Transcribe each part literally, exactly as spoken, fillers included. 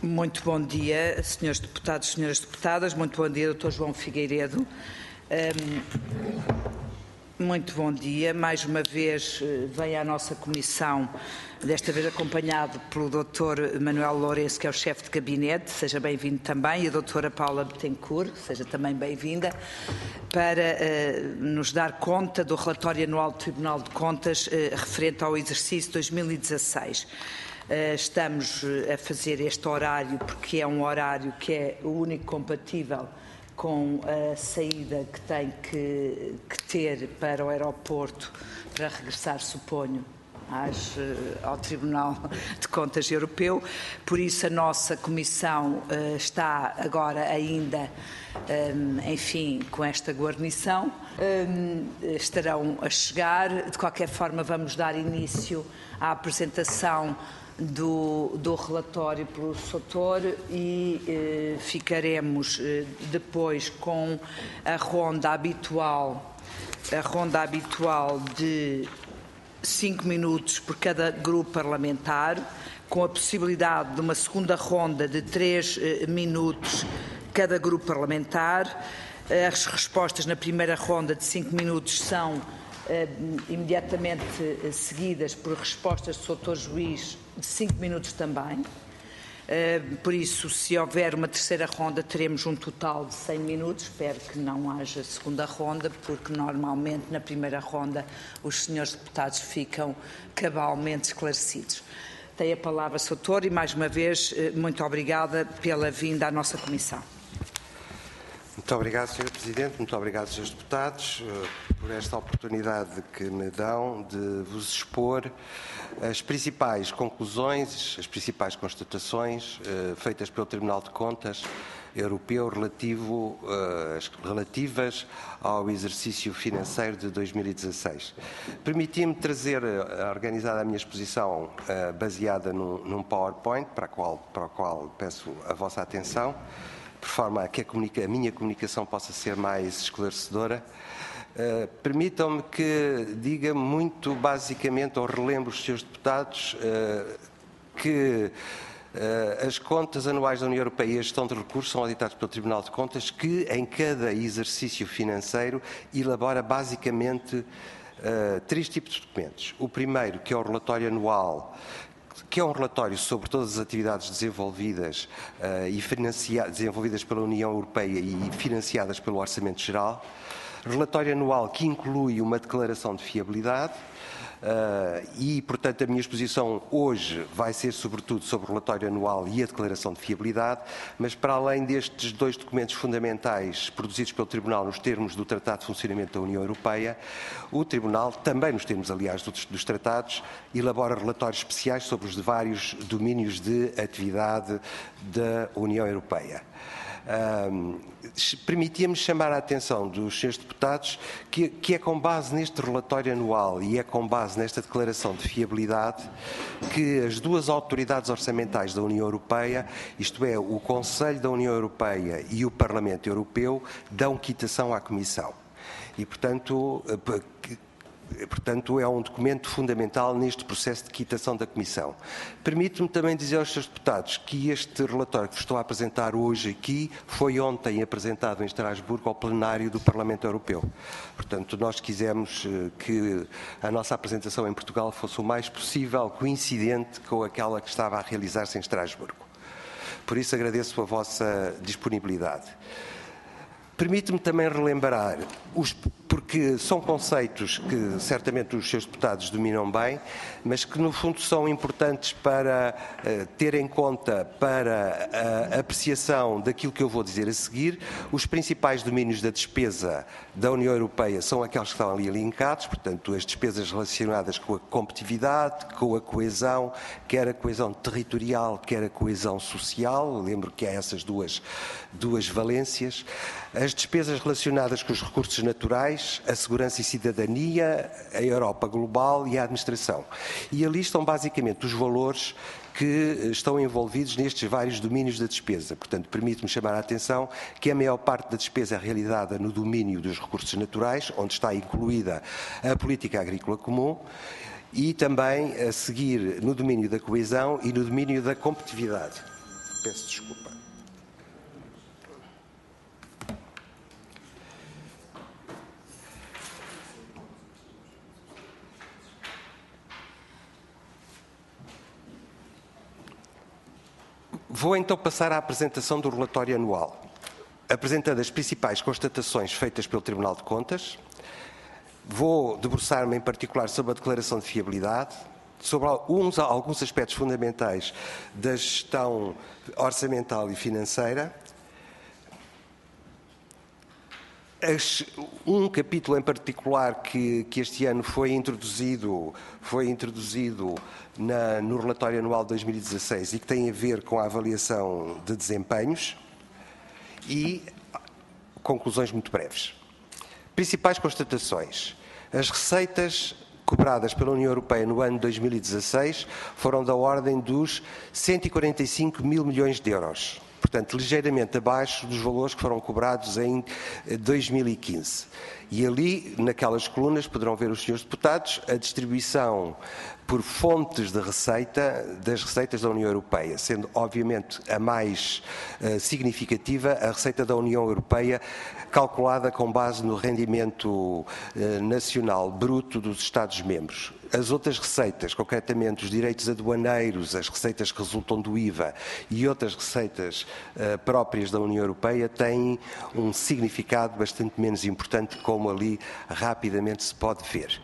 Muito bom dia, senhores deputados e senhoras deputadas. Muito bom dia, doutor João Figueiredo. Um, muito bom dia. Mais uma vez vem à nossa comissão, desta vez acompanhado pelo doutor Manuel Lourenço, que é o chefe de gabinete. Seja bem-vindo também. E a doutora Paula Betancourt, seja também bem-vinda, para uh, nos dar conta do relatório anual do Tribunal de Contas uh, referente ao exercício dois mil e dezasseis. Estamos a fazer este horário porque é um horário que é o único compatível com a saída que tem que, que ter para o aeroporto para regressar, suponho, às, ao Tribunal de Contas Europeu. Por isso a nossa comissão uh, está agora ainda, um, enfim, com esta guarnição. Um, estarão a chegar. De qualquer forma, vamos dar início à apresentação Do, do relatório pelo Soutor e eh, ficaremos eh, depois com a ronda habitual, a ronda habitual de cinco minutos por cada grupo parlamentar, com a possibilidade de uma segunda ronda de três eh, minutos cada grupo parlamentar. As respostas na primeira ronda de cinco minutos são Uh, imediatamente uh, seguidas por respostas do doutor Juiz de cinco minutos também. Uh, por isso, se houver uma terceira ronda, teremos um total de cem minutos. Espero que não haja segunda ronda, porque normalmente na primeira ronda os senhores deputados ficam cabalmente esclarecidos. Tem a palavra, doutor, e mais uma vez, uh, muito obrigada pela vinda à nossa comissão. Muito obrigado, senhor Presidente, muito obrigado, senhores deputados, por esta oportunidade que me dão de vos expor as principais conclusões, as principais constatações eh, feitas pelo Tribunal de Contas Europeu relativo, eh, relativas ao exercício financeiro de dois mil e dezasseis. Permiti-me trazer, uh, organizada a minha exposição, uh, baseada num, num PowerPoint, para, a qual, para o qual peço a vossa atenção, por forma a que a, comunica, a minha comunicação possa ser mais esclarecedora. Uh, Permitam-me que diga muito basicamente, ou relembro os senhores deputados, uh, que uh, as contas anuais da União Europeia e a gestão de recursos são auditados pelo Tribunal de Contas, que em cada exercício financeiro elabora basicamente uh, três tipos de documentos. O primeiro, que é o relatório anual, que é um relatório sobre todas as atividades desenvolvidas uh, e desenvolvidas pela União Europeia e financiadas pelo Orçamento Geral. Relatório anual que inclui uma declaração de fiabilidade uh, e, portanto, a minha exposição hoje vai ser sobretudo sobre o relatório anual e a declaração de fiabilidade, mas para além destes dois documentos fundamentais produzidos pelo Tribunal nos termos do Tratado de Funcionamento da União Europeia, o Tribunal, também nos termos, aliás, dos, dos tratados, elabora relatórios especiais sobre os vários domínios de atividade da União Europeia. Um, Permitia-me chamar a atenção dos senhores deputados que, que é com base neste relatório anual e é com base nesta declaração de fiabilidade que as duas autoridades orçamentais da União Europeia, isto é, o Conselho da União Europeia e o Parlamento Europeu, dão quitação à Comissão. E, portanto, Portanto, é um documento fundamental neste processo de quitação da Comissão. Permito-me também dizer aos senhores deputados que este relatório que vos estou a apresentar hoje aqui foi ontem apresentado em Estrasburgo ao plenário do Parlamento Europeu. Portanto, nós quisemos que a nossa apresentação em Portugal fosse o mais possível coincidente com aquela que estava a realizar-se em Estrasburgo. Por isso agradeço a vossa disponibilidade. Permite-me também relembrar, os, porque são conceitos que certamente os seus deputados dominam bem, mas que no fundo são importantes para uh, ter em conta para a apreciação daquilo que eu vou dizer a seguir. Os principais domínios da despesa da União Europeia são aqueles que estão ali elencados, portanto as despesas relacionadas com a competitividade, com a coesão, quer a coesão territorial, quer a coesão social. Lembro que há essas duas, duas valências. As despesas relacionadas com os recursos naturais, a segurança e cidadania, a Europa global e a administração. E ali estão basicamente os valores que estão envolvidos nestes vários domínios da despesa. Portanto, permite-me chamar a atenção que a maior parte da despesa é realizada no domínio dos recursos naturais, onde está incluída a política agrícola comum, e também a seguir no domínio da coesão e no domínio da competitividade. Peço desculpa. Vou então passar à apresentação do relatório anual, apresentando as principais constatações feitas pelo Tribunal de Contas. Vou debruçar-me em particular sobre a declaração de fiabilidade, sobre alguns, alguns aspectos fundamentais da gestão orçamental e financeira. Um capítulo em particular que, que este ano foi introduzido, foi introduzido na, no relatório anual de dois mil e dezasseis e que tem a ver com a avaliação de desempenhos e conclusões muito breves. Principais constatações. As receitas cobradas pela União Europeia no ano de dois mil e dezasseis foram da ordem dos cento e quarenta e cinco mil milhões de euros. Portanto, ligeiramente abaixo dos valores que foram cobrados em dois mil e quinze. E ali, naquelas colunas, poderão ver os senhores deputados a distribuição por fontes de receita das receitas da União Europeia, sendo, obviamente, a mais uh, significativa a receita da União Europeia, calculada com base no rendimento uh, nacional bruto dos Estados-membros. As outras receitas, concretamente os direitos aduaneiros, as receitas que resultam do I V A e outras receitas uh, próprias da União Europeia, têm um significado bastante menos importante, como ali rapidamente se pode ver.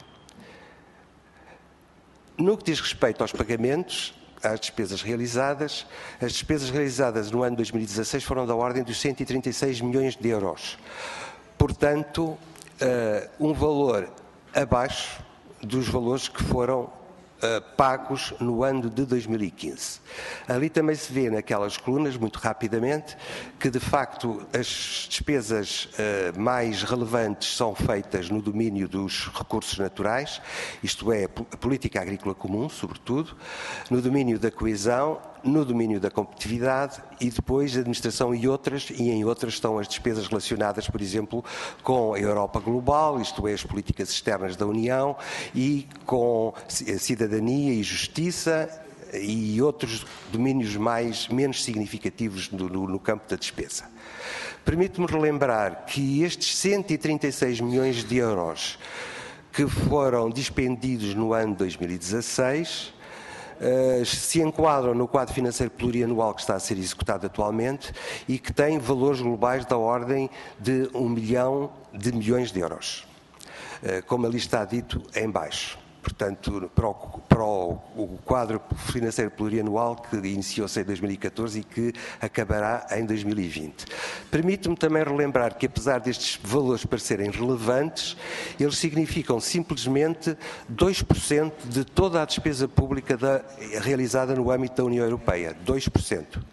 No que diz respeito aos pagamentos, às despesas realizadas, as despesas realizadas no ano de dois mil e dezasseis foram da ordem dos cento e trinta e seis milhões de euros. Portanto, uh, um valor abaixo dos valores que foram uh, pagos no ano de dois mil e quinze. Ali também se vê naquelas colunas, muito rapidamente, que de facto as despesas uh, mais relevantes são feitas no domínio dos recursos naturais, isto é, a política agrícola comum, sobretudo, no domínio da coesão, no domínio da competitividade e depois a administração e outras, e em outras estão as despesas relacionadas, por exemplo, com a Europa global, isto é, as políticas externas da União, e com a cidadania e justiça e outros domínios mais, menos significativos no, no, no campo da despesa. Permite-me relembrar que estes cento e trinta e seis milhões de euros que foram dispendidos no ano de dois mil e dezasseis Uh, se enquadram no quadro financeiro plurianual que está a ser executado atualmente e que tem valores globais da ordem de um milhão de milhões de euros, uh, como ali está dito em baixo. Portanto, para o, para o, o quadro financeiro plurianual que iniciou-se em dois mil e catorze e que acabará em dois mil e vinte. Permite-me também relembrar que, apesar destes valores parecerem relevantes, eles significam simplesmente dois por cento de toda a despesa pública da, realizada no âmbito da União Europeia. dois por cento.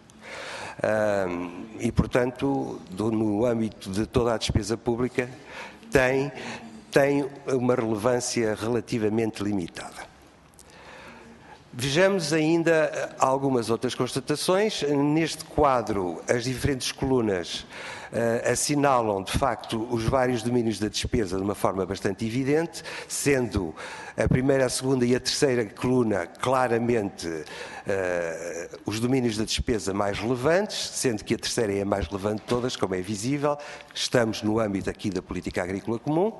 Um, e, portanto, do, no âmbito de toda a despesa pública, tem... tem uma relevância relativamente limitada. Vejamos ainda algumas outras constatações. Neste quadro, as diferentes colunas uh, assinalam, de facto, os vários domínios da despesa de uma forma bastante evidente, sendo a primeira, a segunda e a terceira coluna claramente uh, os domínios da despesa mais relevantes, sendo que a terceira é a mais relevante de todas, como é visível. Estamos no âmbito aqui da política agrícola comum.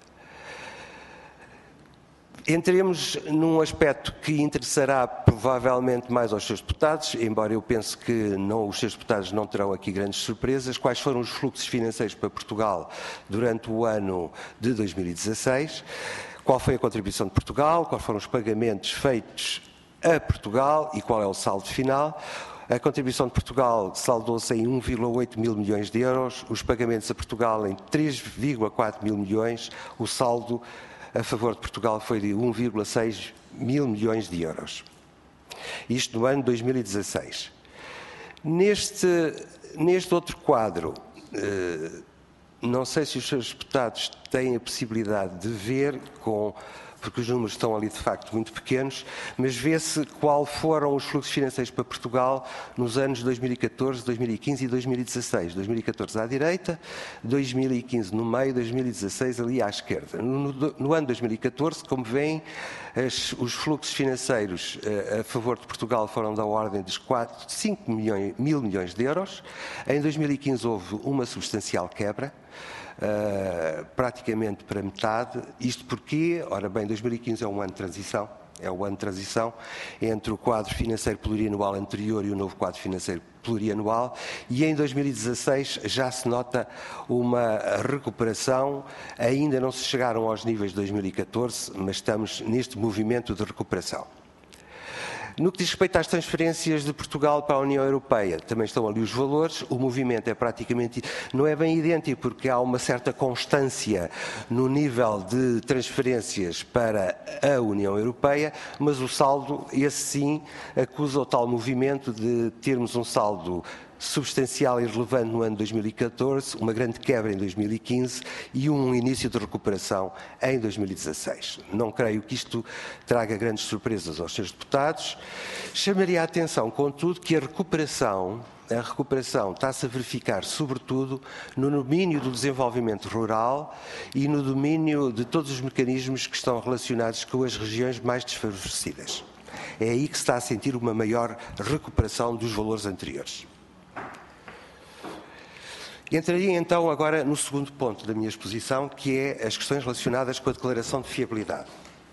Entremos num aspecto que interessará provavelmente mais aos seus deputados, embora eu pense que não, os seus deputados não terão aqui grandes surpresas. Quais foram os fluxos financeiros para Portugal durante o ano de dois mil e dezasseis? Qual foi a contribuição de Portugal? Quais foram os pagamentos feitos a Portugal e qual é o saldo final? A contribuição de Portugal saldou-se em um vírgula oito mil milhões de euros, os pagamentos a Portugal em três vírgula quatro mil milhões, o saldo a favor de Portugal foi de um vírgula seis mil milhões de euros. Isto no ano de dois mil e dezasseis. Neste, neste outro quadro, eh, não sei se os seus deputados têm a possibilidade de ver com porque os números estão ali de facto muito pequenos, mas vê-se qual foram os fluxos financeiros para Portugal nos anos dois mil e catorze, dois mil e quinze e dois mil e dezasseis. dois mil e catorze à direita, dois mil e quinze no meio, dois mil e dezasseis ali à esquerda. No, no, no ano dois mil e catorze, como veem, as, os fluxos financeiros a, a favor de Portugal foram da ordem dos quatro, cinco milhões, mil milhões de euros. Em dois mil e quinze houve uma substancial quebra, uh, praticamente para metade. Isto porque, ora bem, dois mil e quinze é um ano de transição, é o ano de transição entre o quadro financeiro plurianual anterior e o novo quadro financeiro plurianual, e em dois mil e dezasseis já se nota uma recuperação. Ainda não se chegaram aos níveis de dois mil e catorze, mas estamos neste movimento de recuperação. No que diz respeito às transferências de Portugal para a União Europeia, também estão ali os valores. O movimento é praticamente, não é bem idêntico, porque há uma certa constância no nível de transferências para a União Europeia, mas o saldo, esse sim, acusa o tal movimento de termos um saldo substancial e relevante no ano dois mil e catorze, uma grande quebra em dois mil e quinze e um início de recuperação em dois mil e dezasseis. Não creio que isto traga grandes surpresas aos senhores deputados. Chamaria a atenção, contudo, que a recuperação, a recuperação está-se a verificar, sobretudo, no domínio do desenvolvimento rural e no domínio de todos os mecanismos que estão relacionados com as regiões mais desfavorecidas. É aí que se está a sentir uma maior recuperação dos valores anteriores. Entraria então agora no segundo ponto da minha exposição, que é as questões relacionadas com a declaração de fiabilidade.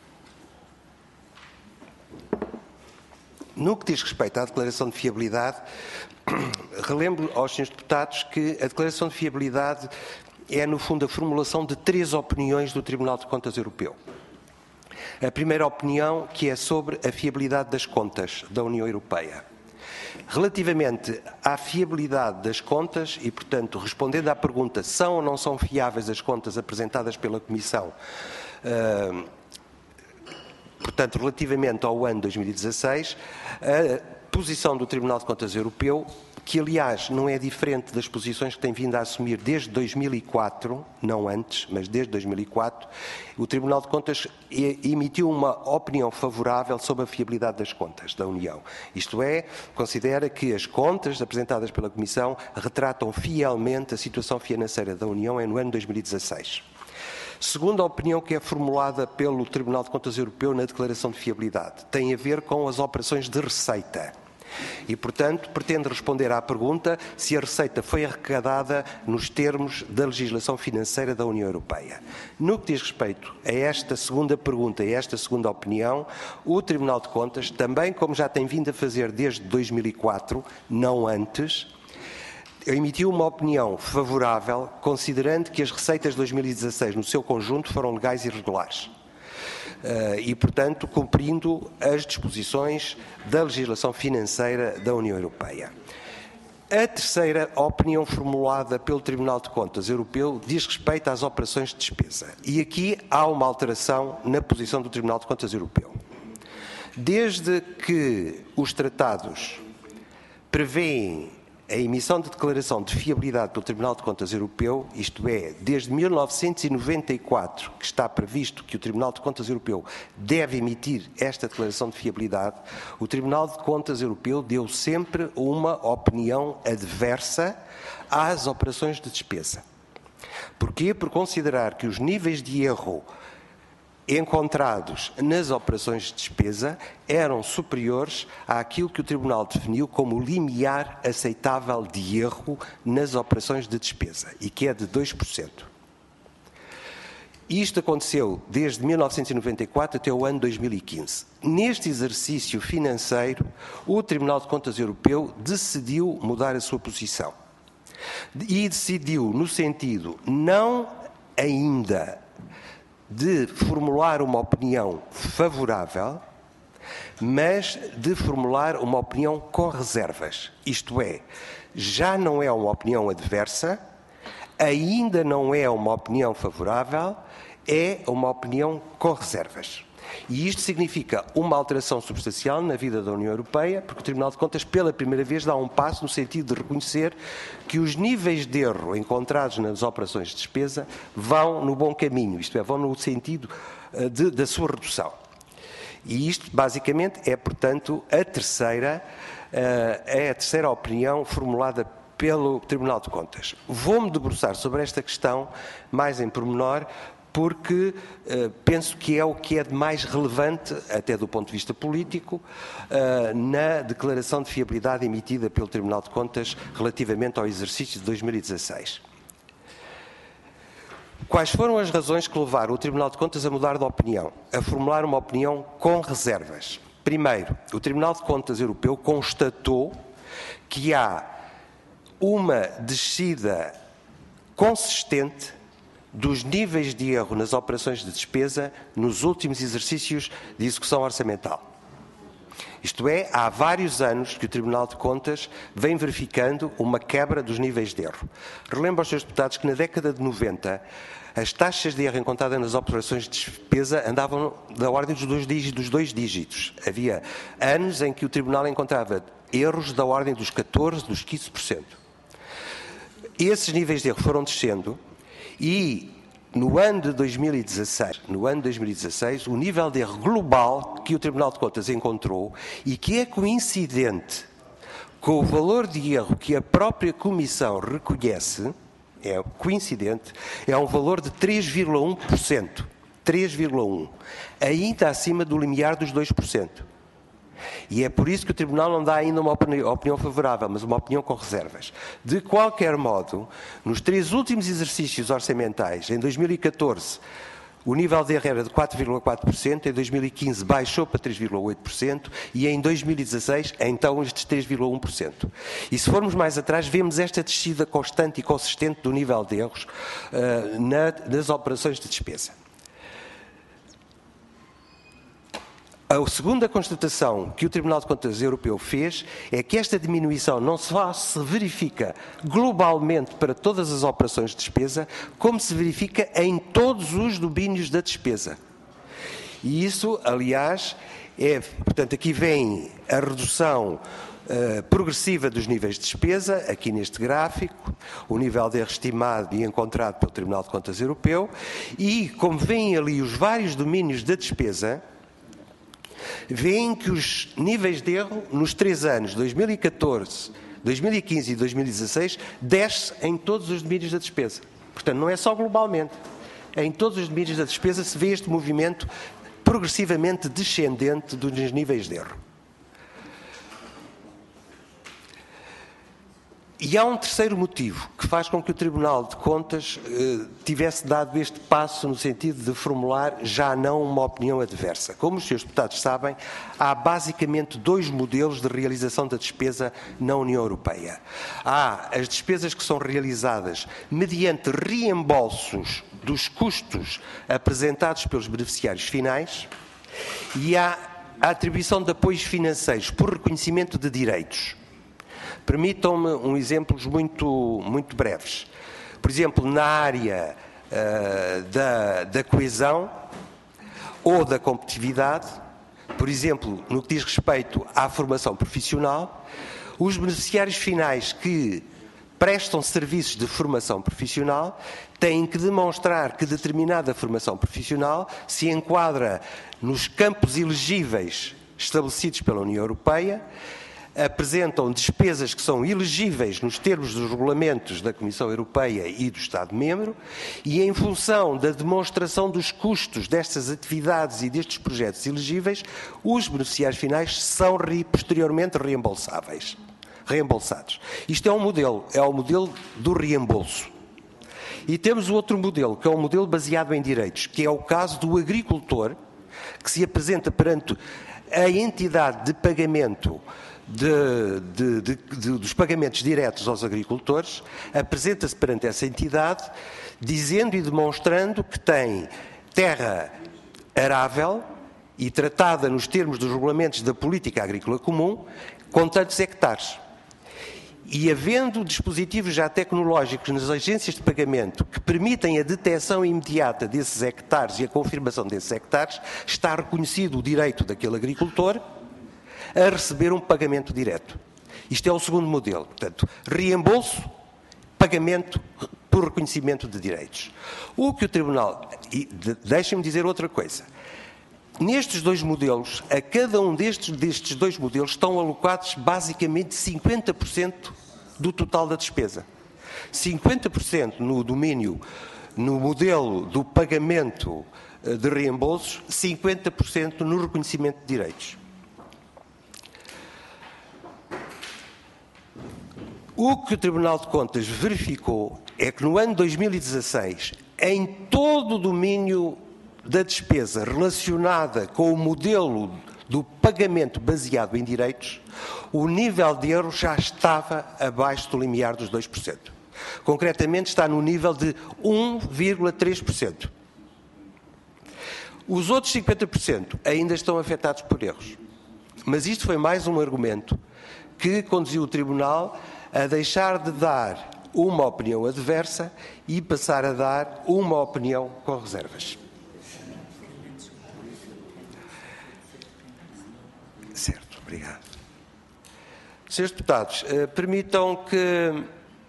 No que diz respeito à declaração de fiabilidade, relembro aos senhores deputados que a declaração de fiabilidade é, no fundo, a formulação de três opiniões do Tribunal de Contas Europeu. A primeira opinião, que é sobre a fiabilidade das contas da União Europeia. Relativamente à fiabilidade das contas e, portanto, respondendo à pergunta são ou não são fiáveis as contas apresentadas pela Comissão, uh, portanto, relativamente ao ano dois mil e dezasseis, a posição do Tribunal de Contas Europeu, que aliás não é diferente das posições que tem vindo a assumir desde dois mil e quatro, não antes, mas desde dois mil e quatro, o Tribunal de Contas emitiu uma opinião favorável sobre a fiabilidade das contas da União. Isto é, considera que as contas apresentadas pela Comissão retratam fielmente a situação financeira da União no ano dois mil e dezasseis. Segunda opinião que é formulada pelo Tribunal de Contas Europeu na declaração de fiabilidade tem a ver com as operações de receita. E, portanto, pretende responder à pergunta se a receita foi arrecadada nos termos da legislação financeira da União Europeia. No que diz respeito a esta segunda pergunta e a esta segunda opinião, o Tribunal de Contas, também como já tem vindo a fazer desde dois mil e quatro, não antes, emitiu uma opinião favorável, considerando que as receitas de dois mil e dezasseis, no seu conjunto, foram legais e regulares. Uh, e, portanto, cumprindo as disposições da legislação financeira da União Europeia. A terceira opinião formulada pelo Tribunal de Contas Europeu diz respeito às operações de despesa. E aqui há uma alteração na posição do Tribunal de Contas Europeu. Desde que os tratados prevêem a emissão de declaração de fiabilidade pelo Tribunal de Contas Europeu, isto é, desde mil novecentos e noventa e quatro, que está previsto que o Tribunal de Contas Europeu deve emitir esta declaração de fiabilidade, o Tribunal de Contas Europeu deu sempre uma opinião adversa às operações de despesa. Porquê? Por considerar que os níveis de erro encontrados nas operações de despesa eram superiores àquilo que o Tribunal definiu como limiar aceitável de erro nas operações de despesa, e que é de dois por cento. Isto aconteceu desde mil novecentos e noventa e quatro até o ano dois mil e quinze. Neste exercício financeiro, o Tribunal de Contas Europeu decidiu mudar a sua posição. E decidiu no sentido não ainda de formular uma opinião favorável, mas de formular uma opinião com reservas. Isto é, já não é uma opinião adversa, ainda não é uma opinião favorável, é uma opinião com reservas. E isto significa uma alteração substancial na vida da União Europeia, porque o Tribunal de Contas, pela primeira vez, dá um passo no sentido de reconhecer que os níveis de erro encontrados nas operações de despesa vão no bom caminho, isto é, vão no sentido de, da sua redução. E isto, basicamente, é, portanto, a terceira, é a terceira opinião formulada pelo Tribunal de Contas. Vou-me debruçar sobre esta questão mais em pormenor, porque uh, penso que é o que é de mais relevante, até do ponto de vista político, uh, na declaração de fiabilidade emitida pelo Tribunal de Contas relativamente ao exercício de dois mil e dezasseis. Quais foram as razões que levaram o Tribunal de Contas a mudar de opinião, a formular uma opinião com reservas? Primeiro, o Tribunal de Contas Europeu constatou que há uma descida consistente dos níveis de erro nas operações de despesa nos últimos exercícios de execução orçamental. Isto é, há vários anos que o Tribunal de Contas vem verificando uma quebra dos níveis de erro. Relembro aos senhores deputados que na década de noventa as taxas de erro encontradas nas operações de despesa andavam da ordem dos dois dígitos, dos dois dígitos. Havia anos em que o Tribunal encontrava erros da ordem dos catorze por cento, dos quinze por cento. Esses níveis de erro foram descendo e no ano de dois mil e dezasseis, no ano de dois mil e dezasseis, o nível de erro global que o Tribunal de Contas encontrou e que é coincidente com o valor de erro que a própria Comissão reconhece, é coincidente, é um valor de três vírgula um por cento. três vírgula um por cento. Ainda acima do limiar dos dois por cento. E é por isso que o Tribunal não dá ainda uma opinião favorável, mas uma opinião com reservas. De qualquer modo, nos três últimos exercícios orçamentais, em dois mil e catorze, o nível de erro era de quatro vírgula quatro por cento, em dois mil e quinze baixou para três vírgula oito por cento e em dois mil e dezasseis, então, estes três vírgula um por cento. E se formos mais atrás, vemos esta descida constante e consistente do nível de erros uh, na, nas operações de despesa. A segunda constatação que o Tribunal de Contas Europeu fez é que esta diminuição não só se verifica globalmente para todas as operações de despesa, como se verifica em todos os domínios da despesa. E isso, aliás, é, portanto, aqui vem a redução uh, progressiva dos níveis de despesa, aqui neste gráfico, o nível de erro estimado e encontrado pelo Tribunal de Contas Europeu, e como vêm ali os vários domínios da despesa, veem que os níveis de erro nos três anos, dois mil e catorze, dois mil e quinze e dois mil e dezasseis, desce em todos os domínios da despesa. Portanto, não é só globalmente. Em todos os domínios da despesa se vê este movimento progressivamente descendente dos níveis de erro. E há um terceiro motivo que faz com que o Tribunal de Contas eh, tivesse dado este passo no sentido de formular já não uma opinião adversa. Como os senhores deputados sabem, há basicamente dois modelos de realização da despesa na União Europeia. Há as despesas que são realizadas mediante reembolsos dos custos apresentados pelos beneficiários finais e há a atribuição de apoios financeiros por reconhecimento de direitos. Permitam-me um exemplos muito, muito breves. Por exemplo, na área uh, da, da coesão ou da competitividade, por exemplo, no que diz respeito à formação profissional, os beneficiários finais que prestam serviços de formação profissional têm que demonstrar que determinada formação profissional se enquadra nos campos elegíveis estabelecidos pela União Europeia, apresentam despesas que são elegíveis nos termos dos regulamentos da Comissão Europeia e do Estado-membro e, em função da demonstração dos custos destas atividades e destes projetos elegíveis, os beneficiários finais são posteriormente reembolsáveis, reembolsados. Isto é um modelo, é o modelo do reembolso. E temos o outro modelo, que é um modelo baseado em direitos, que é o caso do agricultor, que se apresenta perante a entidade de pagamento De, de, de, de, dos pagamentos diretos aos agricultores, apresenta-se perante essa entidade, dizendo e demonstrando que tem terra arável e tratada nos termos dos regulamentos da Política Agrícola Comum, com tantos hectares. E havendo dispositivos já tecnológicos nas agências de pagamento que permitem a detecção imediata desses hectares e a confirmação desses hectares, está reconhecido o direito daquele agricultor a receber um pagamento direto. Isto é o segundo modelo. Portanto, reembolso, pagamento por reconhecimento de direitos. O que o Tribunal... E de, deixem-me dizer outra coisa. Nestes dois modelos, a cada um destes, destes dois modelos estão alocados basicamente cinquenta por cento do total da despesa. cinquenta por cento no domínio, no modelo do pagamento de reembolsos, cinquenta por cento no reconhecimento de direitos. O que o Tribunal de Contas verificou é que no ano dois mil e dezasseis, em todo o domínio da despesa relacionada com o modelo do pagamento baseado em direitos, o nível de erro já estava abaixo do limiar dos dois por cento. Concretamente, está no nível de um vírgula três por cento. Os outros cinquenta por cento ainda estão afetados por erros. Mas isto foi mais um argumento que conduziu o Tribunal a deixar de dar uma opinião adversa e passar a dar uma opinião com reservas. Certo, obrigado. senhores Deputados, eh, permitam que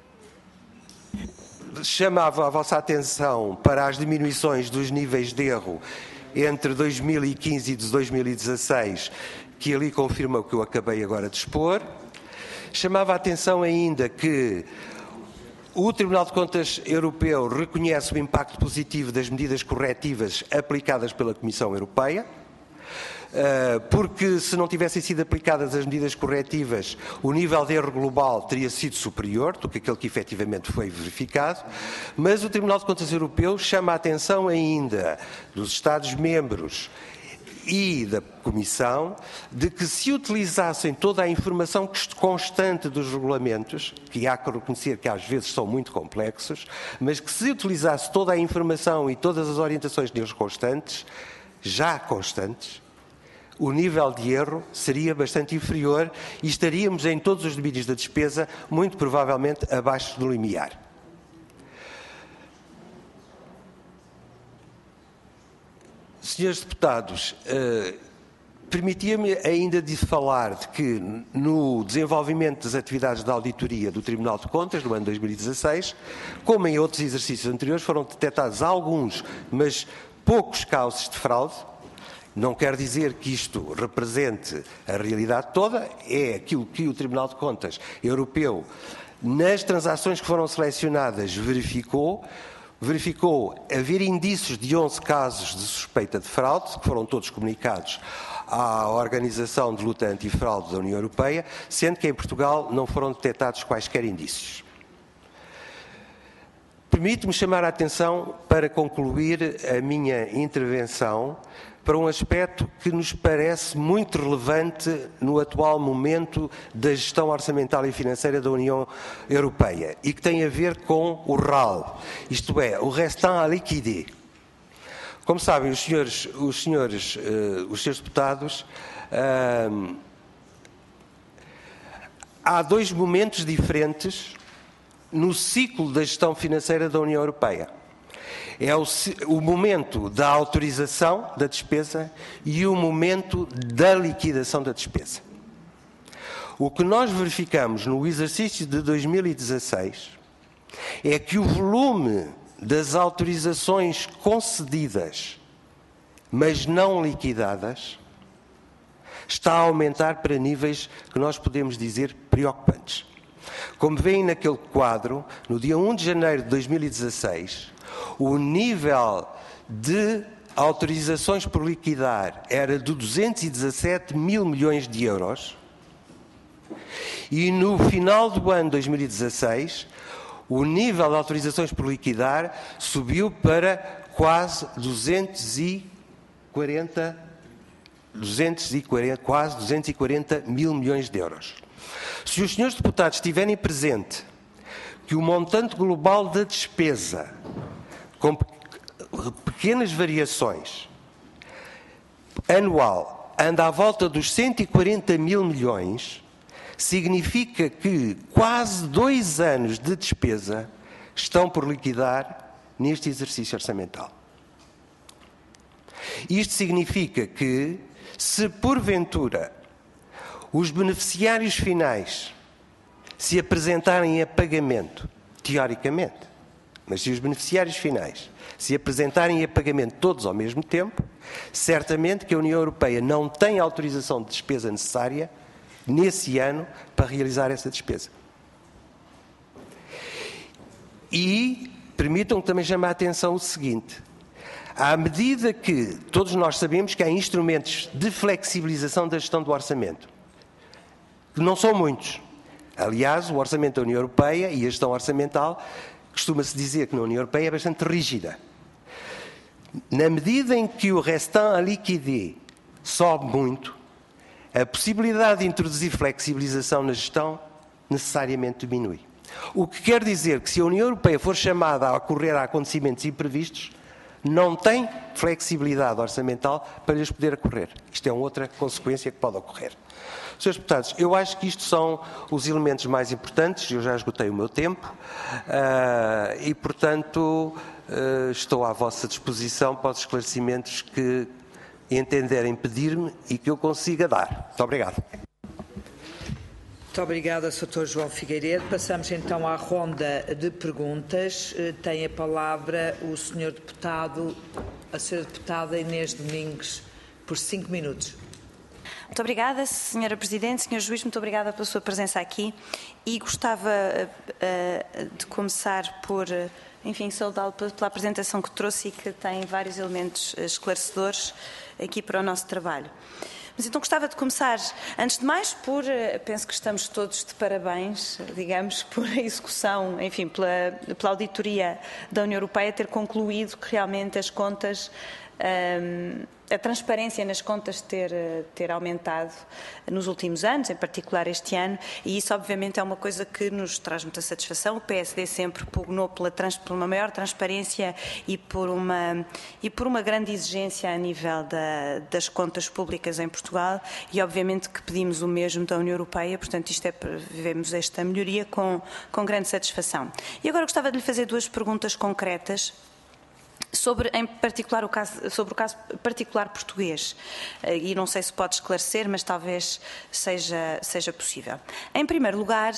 chamava a vossa atenção para as diminuições dos níveis de erro entre dois mil e quinze e dois mil e dezasseis, que ali confirma o que eu acabei agora de expor. Chamava a atenção ainda que o Tribunal de Contas Europeu reconhece o impacto positivo das medidas corretivas aplicadas pela Comissão Europeia, porque se não tivessem sido aplicadas as medidas corretivas, o nível de erro global teria sido superior do que aquele que efetivamente foi verificado, mas o Tribunal de Contas Europeu chama a atenção ainda dos Estados-membros e da Comissão de que se utilizassem toda a informação constante dos regulamentos, que há que reconhecer que às vezes são muito complexos, mas que se utilizasse toda a informação e todas as orientações deles constantes, já constantes, o nível de erro seria bastante inferior e estaríamos em todos os domínios da despesa muito provavelmente abaixo do limiar. Senhores Deputados, eh, permitia-me ainda de falar de que no desenvolvimento das atividades de auditoria do Tribunal de Contas no ano dois mil e dezasseis, como em outros exercícios anteriores, foram detectados alguns, mas poucos casos de fraude. Não quer dizer que isto represente a realidade toda, é aquilo que o Tribunal de Contas Europeu, nas transações que foram selecionadas, verificou. Verificou haver indícios de onze casos de suspeita de fraude, que foram todos comunicados à Organização de Luta Antifraude da União Europeia, sendo que em Portugal não foram detectados quaisquer indícios. Permite-me chamar a atenção, para concluir a minha intervenção, para um aspecto que nos parece muito relevante no atual momento da gestão orçamental e financeira da União Europeia e que tem a ver com o R A L, isto é, o restant à liquider. Como sabem, os senhores, os senhores, uh, os senhores deputados, uh, há dois momentos diferentes no ciclo da gestão financeira da União Europeia. É o, o momento da autorização da despesa e o momento da liquidação da despesa. O que nós verificamos no exercício de dois mil e dezasseis é que o volume das autorizações concedidas, mas não liquidadas, está a aumentar para níveis que nós podemos dizer preocupantes. Como veem naquele quadro, no dia primeiro de janeiro de dois mil e dezasseis, o nível de autorizações por liquidar era de duzentos e dezassete mil milhões de euros e no final do ano de dois mil e dezasseis o nível de autorizações por liquidar subiu para quase duzentos e quarenta, duzentos e quarenta, quase duzentos e quarenta mil milhões de euros. Se os senhores deputados tiverem presente que o montante global da despesa, com pequenas variações, anual, anda à volta dos cento e quarenta mil milhões, significa que quase dois anos de despesa estão por liquidar neste exercício orçamental. Isto significa que, se porventura os beneficiários finais se apresentarem a pagamento, teoricamente, Mas se os beneficiários finais se apresentarem a pagamento todos ao mesmo tempo, certamente que a União Europeia não tem autorização de despesa necessária nesse ano para realizar essa despesa. E permitam-me também chamar a atenção o seguinte: à medida que todos nós sabemos que há instrumentos de flexibilização da gestão do orçamento, que não são muitos. Aliás, o orçamento da União Europeia e a gestão orçamental, costuma-se dizer que na União Europeia é bastante rígida. Na medida em que o restant à liquidez sobe muito, a possibilidade de introduzir flexibilização na gestão necessariamente diminui. O que quer dizer que se a União Europeia for chamada a ocorrer a acontecimentos imprevistos, não tem flexibilidade orçamental para lhes poder ocorrer. Isto é uma outra consequência que pode ocorrer. senhores Deputados, eu acho que isto são os elementos mais importantes, eu já esgotei o meu tempo uh, e, portanto, uh, estou à vossa disposição para os esclarecimentos que entenderem pedir-me e que eu consiga dar. Muito obrigado. Muito obrigada, doutor João Figueiredo. Passamos então à ronda de perguntas. Tem a palavra o senhor deputado, a senhora deputada Inês Domingues, por cinco minutos. Muito obrigada, senhora Presidente. senhor Juiz, muito obrigada pela sua presença aqui e gostava uh, de começar por, uh, enfim, saudá-lo pela apresentação que trouxe e que tem vários elementos esclarecedores aqui para o nosso trabalho. Mas então gostava de começar, antes de mais, por, penso que estamos todos de parabéns, digamos, por a execução, enfim, pela, pela auditoria da União Europeia ter concluído que realmente as contas, um, a transparência nas contas ter, ter aumentado nos últimos anos, em particular este ano, e isso obviamente é uma coisa que nos traz muita satisfação. O P S D sempre pugnou pela, trans, por uma maior transparência e por uma, e por uma grande exigência a nível da, das contas públicas em Portugal e obviamente que pedimos o mesmo da União Europeia, portanto isto é, vivemos esta melhoria com, com grande satisfação. E agora gostava de lhe fazer duas perguntas concretas sobre, em particular, o caso, sobre o caso particular português, e não sei se pode esclarecer, mas talvez seja, seja possível. Em primeiro lugar,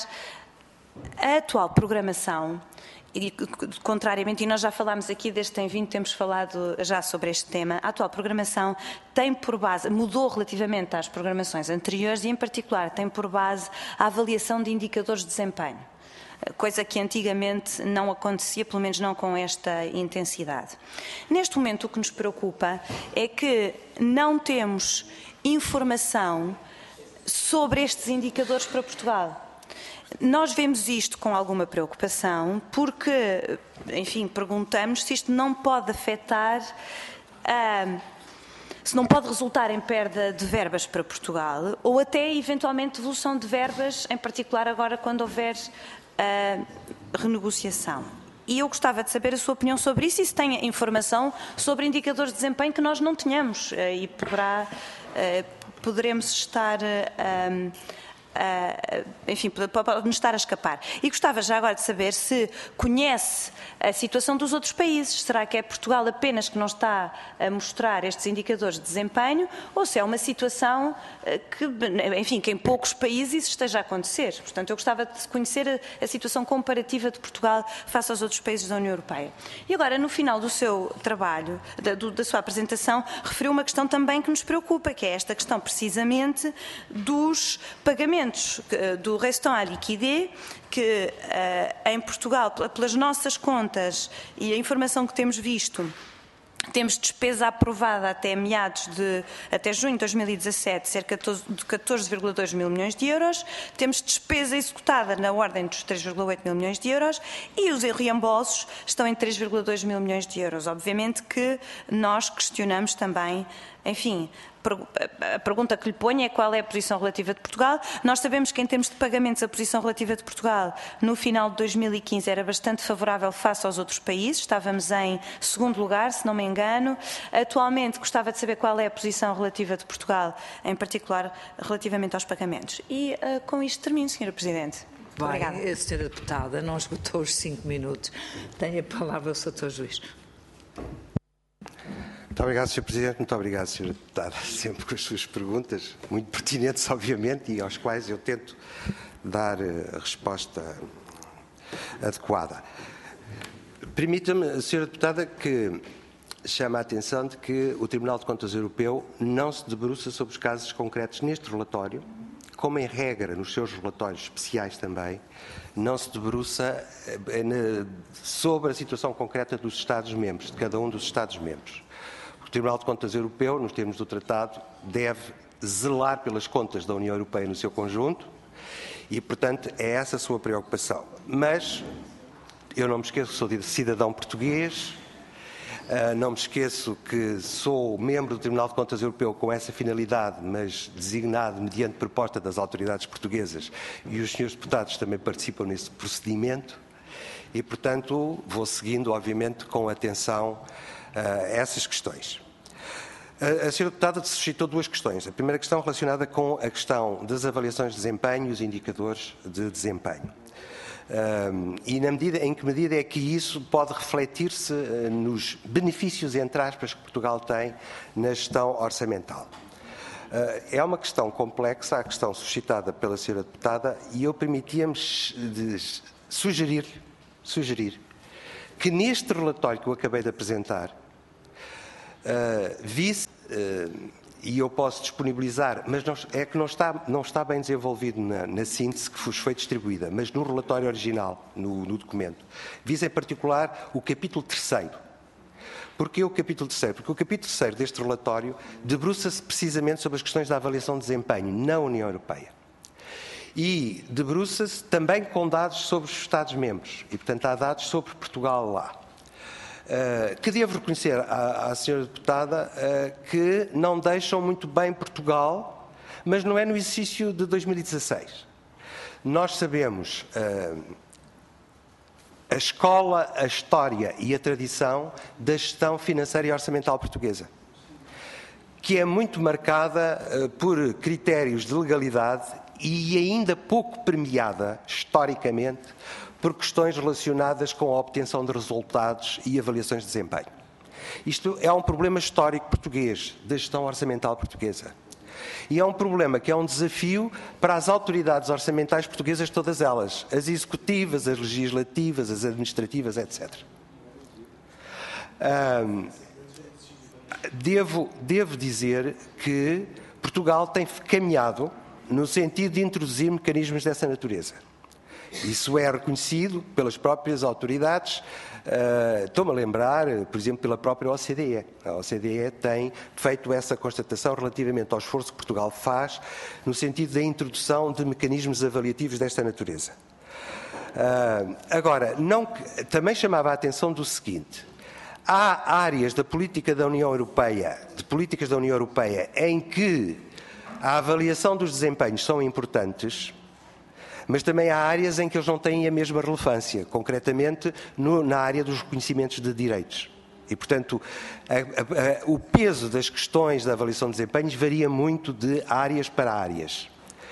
a atual programação, e contrariamente, e nós já falámos aqui desde que tem vindo, temos falado já sobre este tema, a atual programação tem por base, mudou relativamente às programações anteriores e em particular tem por base a avaliação de indicadores de desempenho. Coisa que antigamente não acontecia, pelo menos não com esta intensidade. Neste momento o que nos preocupa é que não temos informação sobre estes indicadores para Portugal. Nós vemos isto com alguma preocupação porque, enfim, perguntamos se isto não pode afetar a... se não pode resultar em perda de verbas para Portugal ou até, eventualmente, devolução de verbas, em particular agora quando houver a renegociação. E eu gostava de saber a sua opinião sobre isso e se tem informação sobre indicadores de desempenho que nós não tenhamos e poderá, poderemos estar a... Uh, enfim, pode nos estar a escapar. E gostava já agora de saber se conhece a situação dos outros países. Será que é Portugal apenas que não está a mostrar estes indicadores de desempenho ou se é uma situação que, enfim, que em poucos países esteja a acontecer? Portanto, eu gostava de conhecer a, a situação comparativa de Portugal face aos outros países da União Europeia. E agora, no final do seu trabalho, da, do, da sua apresentação, referiu uma questão também que nos preocupa, que é esta questão precisamente dos pagamentos do restant à liquidez, que uh, em Portugal, pelas nossas contas e a informação que temos visto, temos despesa aprovada até meados de, até junho de dois mil e dezassete, cerca de catorze vírgula dois mil milhões de euros, temos despesa executada na ordem dos três vírgula oito mil milhões de euros e os reembolsos estão em três vírgula dois mil milhões de euros. Obviamente que nós questionamos também, enfim, a pergunta que lhe ponho é qual é a posição relativa de Portugal. Nós sabemos que em termos de pagamentos a posição relativa de Portugal no final de dois mil e quinze era bastante favorável face aos outros países, estávamos em segundo lugar, se não me engano. Atualmente gostava de saber qual é a posição relativa de Portugal, em particular relativamente aos pagamentos. E uh, com isto termino, senhora Presidente. Bem, obrigada. A senhora deputada não esgotou os cinco minutos. Tem a palavra o doutor Juiz. Muito obrigado, senhor Presidente. Muito obrigado, senhora Deputada, sempre com as suas perguntas, muito pertinentes, obviamente, e aos quais eu tento dar a resposta adequada. Permita-me, senhora Deputada, que chama a atenção de que o Tribunal de Contas Europeu não se debruça sobre os casos concretos neste relatório, como em regra nos seus relatórios especiais também, não se debruça sobre a situação concreta dos Estados-membros, de cada um dos Estados-membros. O Tribunal de Contas Europeu, nos termos do Tratado, deve zelar pelas contas da União Europeia no seu conjunto e, portanto, é essa a sua preocupação. Mas eu não me esqueço que sou cidadão português, Uh, não me esqueço que sou membro do Tribunal de Contas Europeu com essa finalidade, mas designado mediante proposta das autoridades portuguesas, e os senhores deputados também participam nesse procedimento e, portanto, vou seguindo, obviamente, com atenção uh, essas questões. A, a senhora deputada suscitou duas questões. A primeira questão relacionada com a questão das avaliações de desempenho e os indicadores de desempenho. Um, e na medida, em que medida é que isso pode refletir-se uh, nos benefícios, entre aspas, que Portugal tem na gestão orçamental. Uh, é uma questão complexa, a questão suscitada pela senhora deputada, e eu permitia-me sugerir, sugerir que neste relatório que eu acabei de apresentar, uh, visse, uh, e eu posso disponibilizar, mas não, é que não está, não está bem desenvolvido na, na síntese que vos foi distribuída, mas no relatório original, no, no documento, visa em particular o capítulo terceiro. Porquê o capítulo terceiro? Porque o capítulo terceiro deste relatório debruça-se precisamente sobre as questões da avaliação de desempenho na União Europeia. E debruça-se também com dados sobre os Estados-membros, e portanto há dados sobre Portugal lá. Uh, que devo reconhecer à, à senhora deputada uh, que não deixam muito bem Portugal, mas não é no exercício de dois mil e dezasseis. Nós sabemos uh, a escola, a história e a tradição da gestão financeira e orçamental portuguesa, que é muito marcada uh, por critérios de legalidade e ainda pouco premiada, historicamente, por questões relacionadas com a obtenção de resultados e avaliações de desempenho. Isto é um problema histórico português, da gestão orçamental portuguesa. E é um problema que é um desafio para as autoridades orçamentais portuguesas, todas elas, as executivas, as legislativas, as administrativas, etcétera. Hum, devo, devo dizer que Portugal tem caminhado no sentido de introduzir mecanismos dessa natureza. Isso é reconhecido pelas próprias autoridades. Uh, estou-me a lembrar, por exemplo, pela própria O C D E. A O C D E tem feito essa constatação relativamente ao esforço que Portugal faz no sentido da introdução de mecanismos avaliativos desta natureza. Uh, agora, não, também chamava a atenção do seguinte: há áreas da política da União Europeia, de políticas da União Europeia, em que a avaliação dos desempenhos são importantes, mas também há áreas em que eles não têm a mesma relevância, concretamente no, na área dos reconhecimentos de direitos. E, portanto, a, a, a, o peso das questões da avaliação de desempenhos varia muito de áreas para áreas.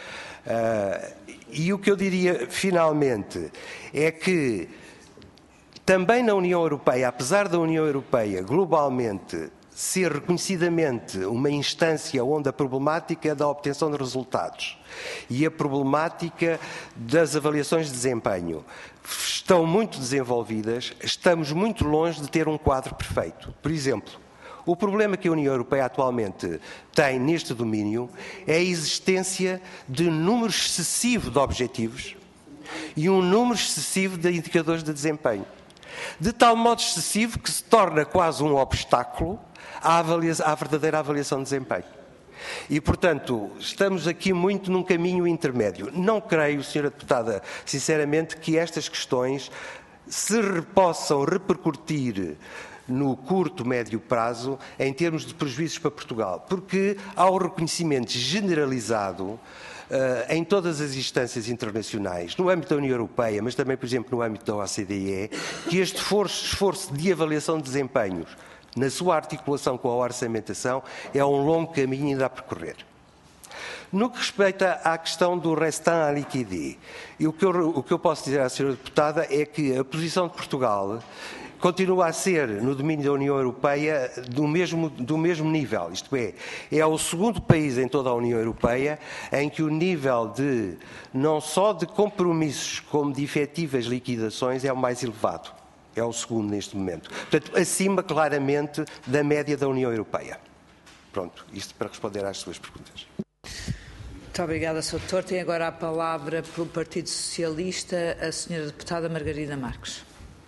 Uh, e o que eu diria, finalmente, é que também na União Europeia, apesar da União Europeia globalmente ser reconhecidamente uma instância onde a problemática da obtenção de resultados e a problemática das avaliações de desempenho estão muito desenvolvidas, estamos muito longe de ter um quadro perfeito. Por exemplo, o problema que a União Europeia atualmente tem neste domínio é a existência de um número excessivo de objetivos e um número excessivo de indicadores de desempenho. De tal modo excessivo que se torna quase um obstáculo à, avaliação, à verdadeira avaliação de desempenho. E, portanto, estamos aqui muito num caminho intermédio. Não creio, senhora Deputada, sinceramente, que estas questões se possam repercutir no curto, médio prazo em termos de prejuízos para Portugal, porque há o reconhecimento generalizado Uh, em todas as instâncias internacionais, no âmbito da União Europeia, mas também, por exemplo, no âmbito da O C D E, que este esforço, esforço de avaliação de desempenhos, na sua articulação com a orçamentação, é um longo caminho ainda a percorrer. No que respeita à questão do restant à liquidez, o que eu, o que eu posso dizer à senhora Deputada é que a posição de Portugal continua a ser, no domínio da União Europeia, do mesmo, do mesmo nível. Isto é, é o segundo país em toda a União Europeia em que o nível de, não só de compromissos, como de efetivas liquidações, é o mais elevado. É o segundo neste momento. Portanto, acima claramente da média da União Europeia. Pronto, isto para responder às suas perguntas. Muito obrigada, senhor Doutor. Tem agora a palavra pelo Partido Socialista a senhora deputada Margarida Marques.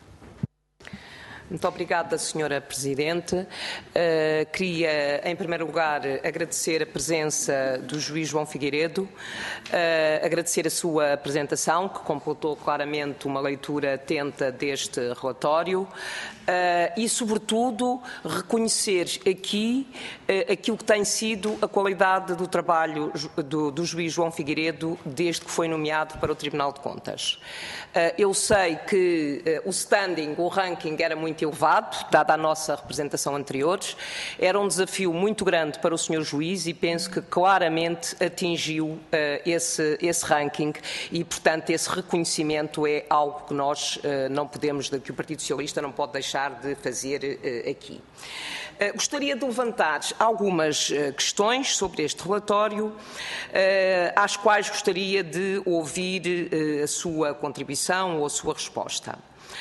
Muito obrigada, senhora Presidente. Uh, queria, em primeiro lugar, agradecer a presença do juiz João Figueiredo, uh, agradecer a sua apresentação, que completou claramente uma leitura atenta deste relatório, uh, e, sobretudo, reconhecer aqui uh, aquilo que tem sido a qualidade do trabalho do, do juiz João Figueiredo desde que foi nomeado para o Tribunal de Contas. Uh, eu sei que uh, o standing, o ranking era muito elevado, dada a nossa representação anterior. Era um desafio muito grande para o senhor juiz e penso que claramente atingiu uh, esse, esse ranking e, portanto, esse reconhecimento é algo que nós uh, não podemos, que o Partido Socialista não pode deixar de fazer uh, aqui. Uh, gostaria de levantar algumas uh, questões sobre este relatório, uh, às quais gostaria de ouvir uh, a sua contribuição ou a sua resposta.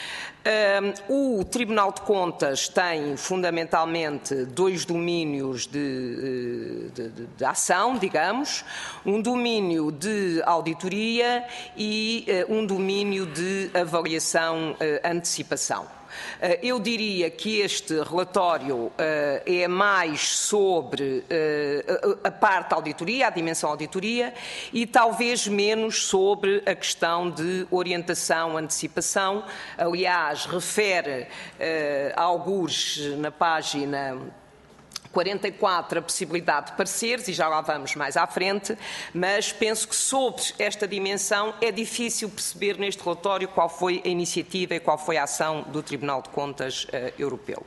Um, o Tribunal de Contas tem fundamentalmente dois domínios de, de, de, de ação, digamos, um domínio de auditoria e uh, um domínio de avaliação, uh, antecipação. Eu diria que este relatório uh, é mais sobre uh, a parte da auditoria, a dimensão auditoria, e talvez menos sobre a questão de orientação, antecipação. Aliás, refere uh, algures na página quarenta e quatro a possibilidade de pareceres, e já lá vamos mais à frente, mas penso que sobre esta dimensão é difícil perceber neste relatório qual foi a iniciativa e qual foi a ação do Tribunal de Contas uh, Europeu.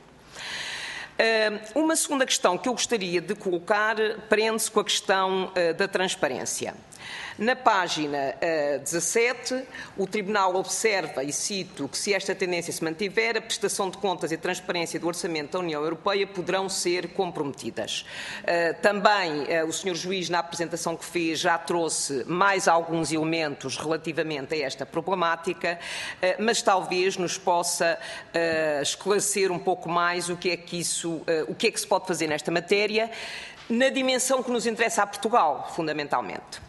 Uh, uma segunda questão que eu gostaria de colocar prende-se com a questão uh, da transparência. Na página uh, dezassete, o Tribunal observa, e cito, que se esta tendência se mantiver, a prestação de contas e a transparência do orçamento da União Europeia poderão ser comprometidas. Uh, também uh, o senhor Juiz, na apresentação que fez, já trouxe mais alguns elementos relativamente a esta problemática, uh, mas talvez nos possa uh, esclarecer um pouco mais o que é que isso, uh, o que é que se pode fazer nesta matéria, na dimensão que nos interessa a Portugal, fundamentalmente.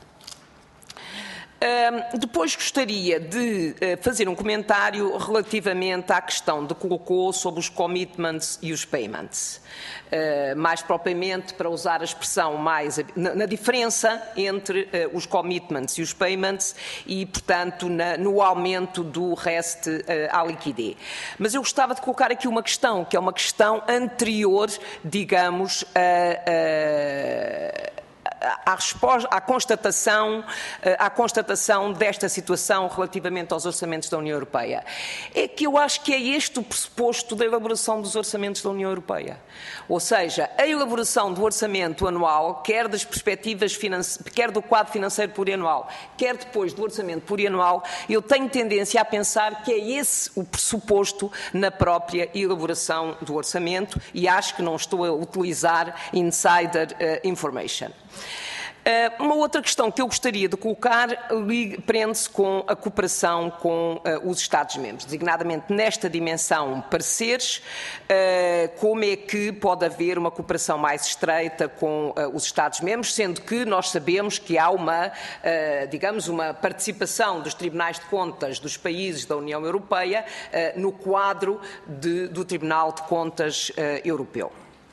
Uh, depois gostaria de uh, fazer um comentário relativamente à questão de colocou sobre os commitments e os payments. Uh, mais propriamente, para usar a expressão mais na, na diferença entre uh, os commitments e os payments e, portanto, na, no aumento do rest uh, à liquidez. Mas eu gostava de colocar aqui uma questão, que é uma questão anterior, digamos, a... a À, resposta, à, constatação, à constatação desta situação relativamente aos orçamentos da União Europeia. É que eu acho que é este o pressuposto da elaboração dos orçamentos da União Europeia. Ou seja, a elaboração do orçamento anual, quer das perspectivas financeiras, quer do quadro financeiro plurianual, quer depois do orçamento plurianual, eu tenho tendência a pensar que é esse o pressuposto na própria elaboração do orçamento e acho que não estou a utilizar insider uh, information. Uh, uma outra questão que eu gostaria de colocar prende-se com a cooperação com uh, os Estados-membros, designadamente nesta dimensão pareceres, uh, como é que pode haver uma cooperação mais estreita com uh, os Estados-membros, sendo que nós sabemos que há uma, uh, digamos, uma participação dos Tribunais de Contas dos países da União Europeia uh, no quadro de, do Tribunal de Contas uh, Europeu.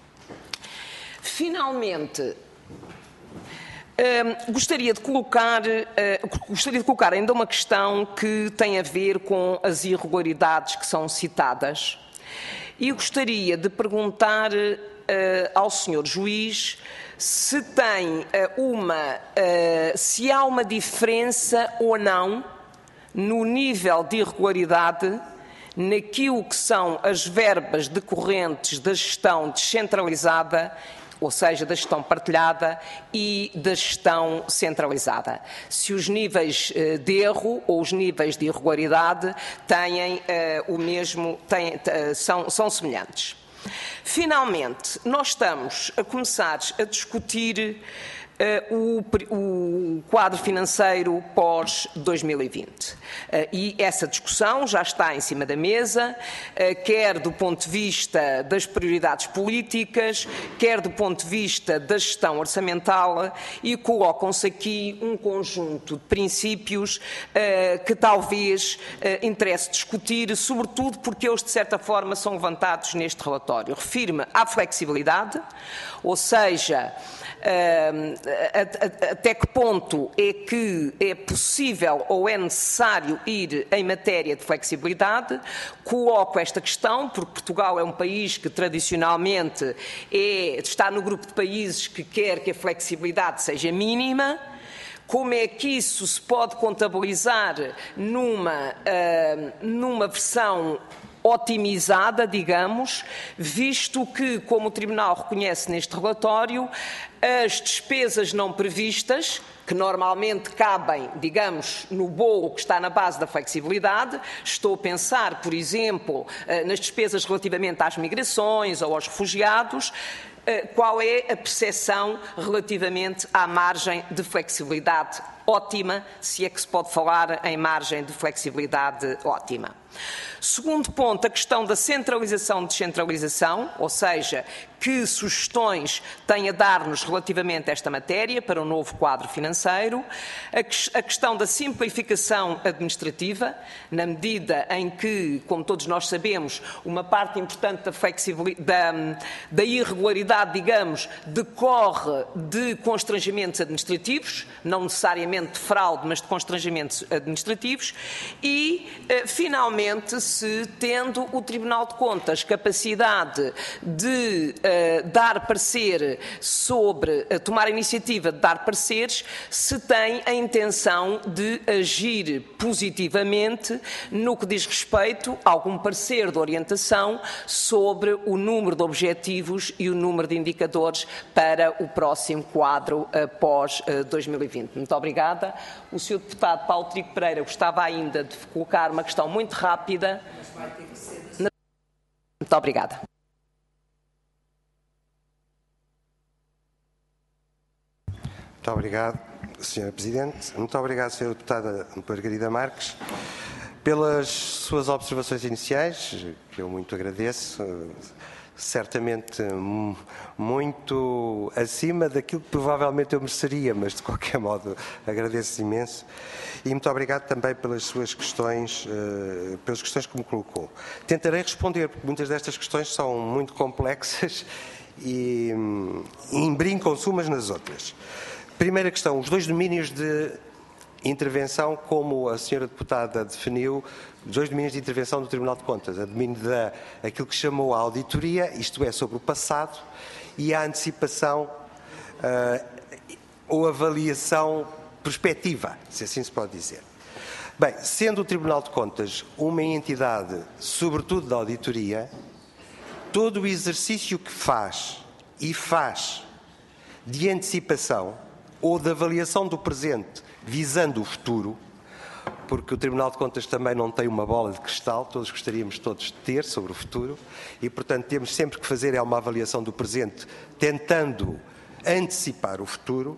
Finalmente, Uh, gostaria de colocar, uh, gostaria de colocar ainda uma questão que tem a ver com as irregularidades que são citadas e gostaria de perguntar uh, ao senhor Juiz se tem uh, uma, uh, se há uma diferença ou não no nível de irregularidade naquilo que são as verbas decorrentes da gestão descentralizada, ou seja, da gestão partilhada e da gestão centralizada. Se os níveis de erro ou os níveis de irregularidade têm uh, o mesmo, têm, uh, são, são semelhantes. Finalmente, nós estamos a começar a discutir o, o quadro financeiro pós dois mil e vinte. E essa discussão já está em cima da mesa, quer do ponto de vista das prioridades políticas, quer do ponto de vista da gestão orçamental, e colocam-se aqui um conjunto de princípios que talvez interesse discutir, sobretudo porque eles, de certa forma, são levantados neste relatório. Refiro-me à flexibilidade, ou seja, até que ponto é que é possível ou é necessário ir em matéria de flexibilidade. Coloco esta questão porque Portugal é um país que tradicionalmente é, está no grupo de países que quer que a flexibilidade seja mínima. Como é que isso se pode contabilizar numa, uh, numa versão otimizada, digamos, visto que, como o Tribunal reconhece neste relatório, as despesas não previstas, que normalmente cabem, digamos, no bolo que está na base da flexibilidade, estou a pensar, por exemplo, nas despesas relativamente às migrações ou aos refugiados, qual é a percepção relativamente à margem de flexibilidade ótima, se é que se pode falar em margem de flexibilidade ótima. Segundo ponto, a questão da centralização e descentralização, ou seja, que sugestões tem a dar-nos relativamente a esta matéria para o novo quadro financeiro, a, que, a questão da simplificação administrativa, na medida em que, como todos nós sabemos, uma parte importante da, flexibilidade, da, da irregularidade, digamos, decorre de constrangimentos administrativos, não necessariamente de fraude, mas de constrangimentos administrativos, e, eh, finalmente, se tendo o Tribunal de Contas capacidade de uh, dar parecer sobre, uh, tomar a iniciativa de dar pareceres, se tem a intenção de agir positivamente no que diz respeito a algum parecer de orientação sobre o número de objetivos e o número de indicadores para o próximo quadro uh, pós dois mil e vinte. Muito obrigada. O senhor Deputado Paulo Trigo Pereira gostava ainda de colocar uma questão muito rápida. Muito obrigada. Muito obrigado, senhora Presidente. Muito obrigado, senhora Deputada Margarida Marques, pelas suas observações iniciais, que eu muito agradeço. Certamente muito acima daquilo que provavelmente eu mereceria, mas de qualquer modo agradeço imenso. E muito obrigado também pelas suas questões, uh, pelas questões que me colocou. Tentarei responder, porque muitas destas questões são muito complexas e, e embrincam-se umas nas outras. Primeira questão, os dois domínios de intervenção, como a senhora deputada definiu, dois domínios de intervenção do Tribunal de Contas, a domínio da aquilo que chamou a auditoria, isto é, sobre o passado, e a antecipação uh, ou avaliação prospectiva, se assim se pode dizer. Bem, sendo o Tribunal de Contas uma entidade, sobretudo da auditoria, todo o exercício que faz e faz de antecipação ou de avaliação do presente visando o futuro, porque o Tribunal de Contas também não tem uma bola de cristal, todos gostaríamos todos de ter sobre o futuro, e portanto temos sempre que fazer é uma avaliação do presente, tentando antecipar o futuro.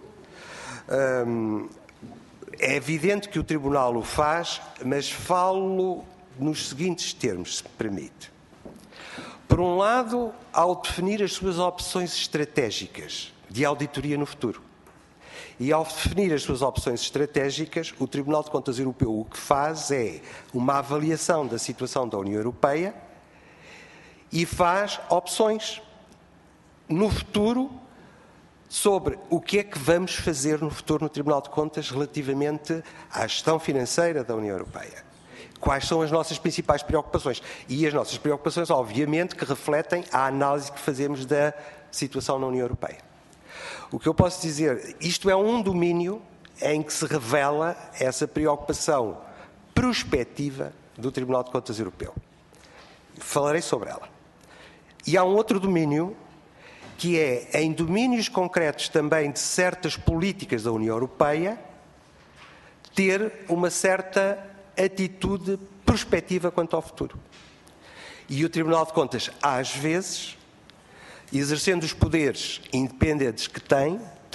Hum, é evidente que o Tribunal o faz, mas falo nos seguintes termos, se me permite. Por um lado, ao definir as suas opções estratégicas de auditoria no futuro. E ao definir as suas opções estratégicas, o Tribunal de Contas Europeu o que faz é uma avaliação da situação da União Europeia e faz opções no futuro sobre o que é que vamos fazer no futuro no Tribunal de Contas relativamente à gestão financeira da União Europeia. Quais são as nossas principais preocupações? E as nossas preocupações, obviamente, que refletem a análise que fazemos da situação na União Europeia. O que eu posso dizer, isto é um domínio em que se revela essa preocupação prospectiva do Tribunal de Contas Europeu. Falarei sobre ela. E há um outro domínio, que é em domínios concretos também de certas políticas da União Europeia, ter uma certa atitude prospectiva quanto ao futuro. E o Tribunal de Contas, às vezes, exercendo os poderes independentes que tem,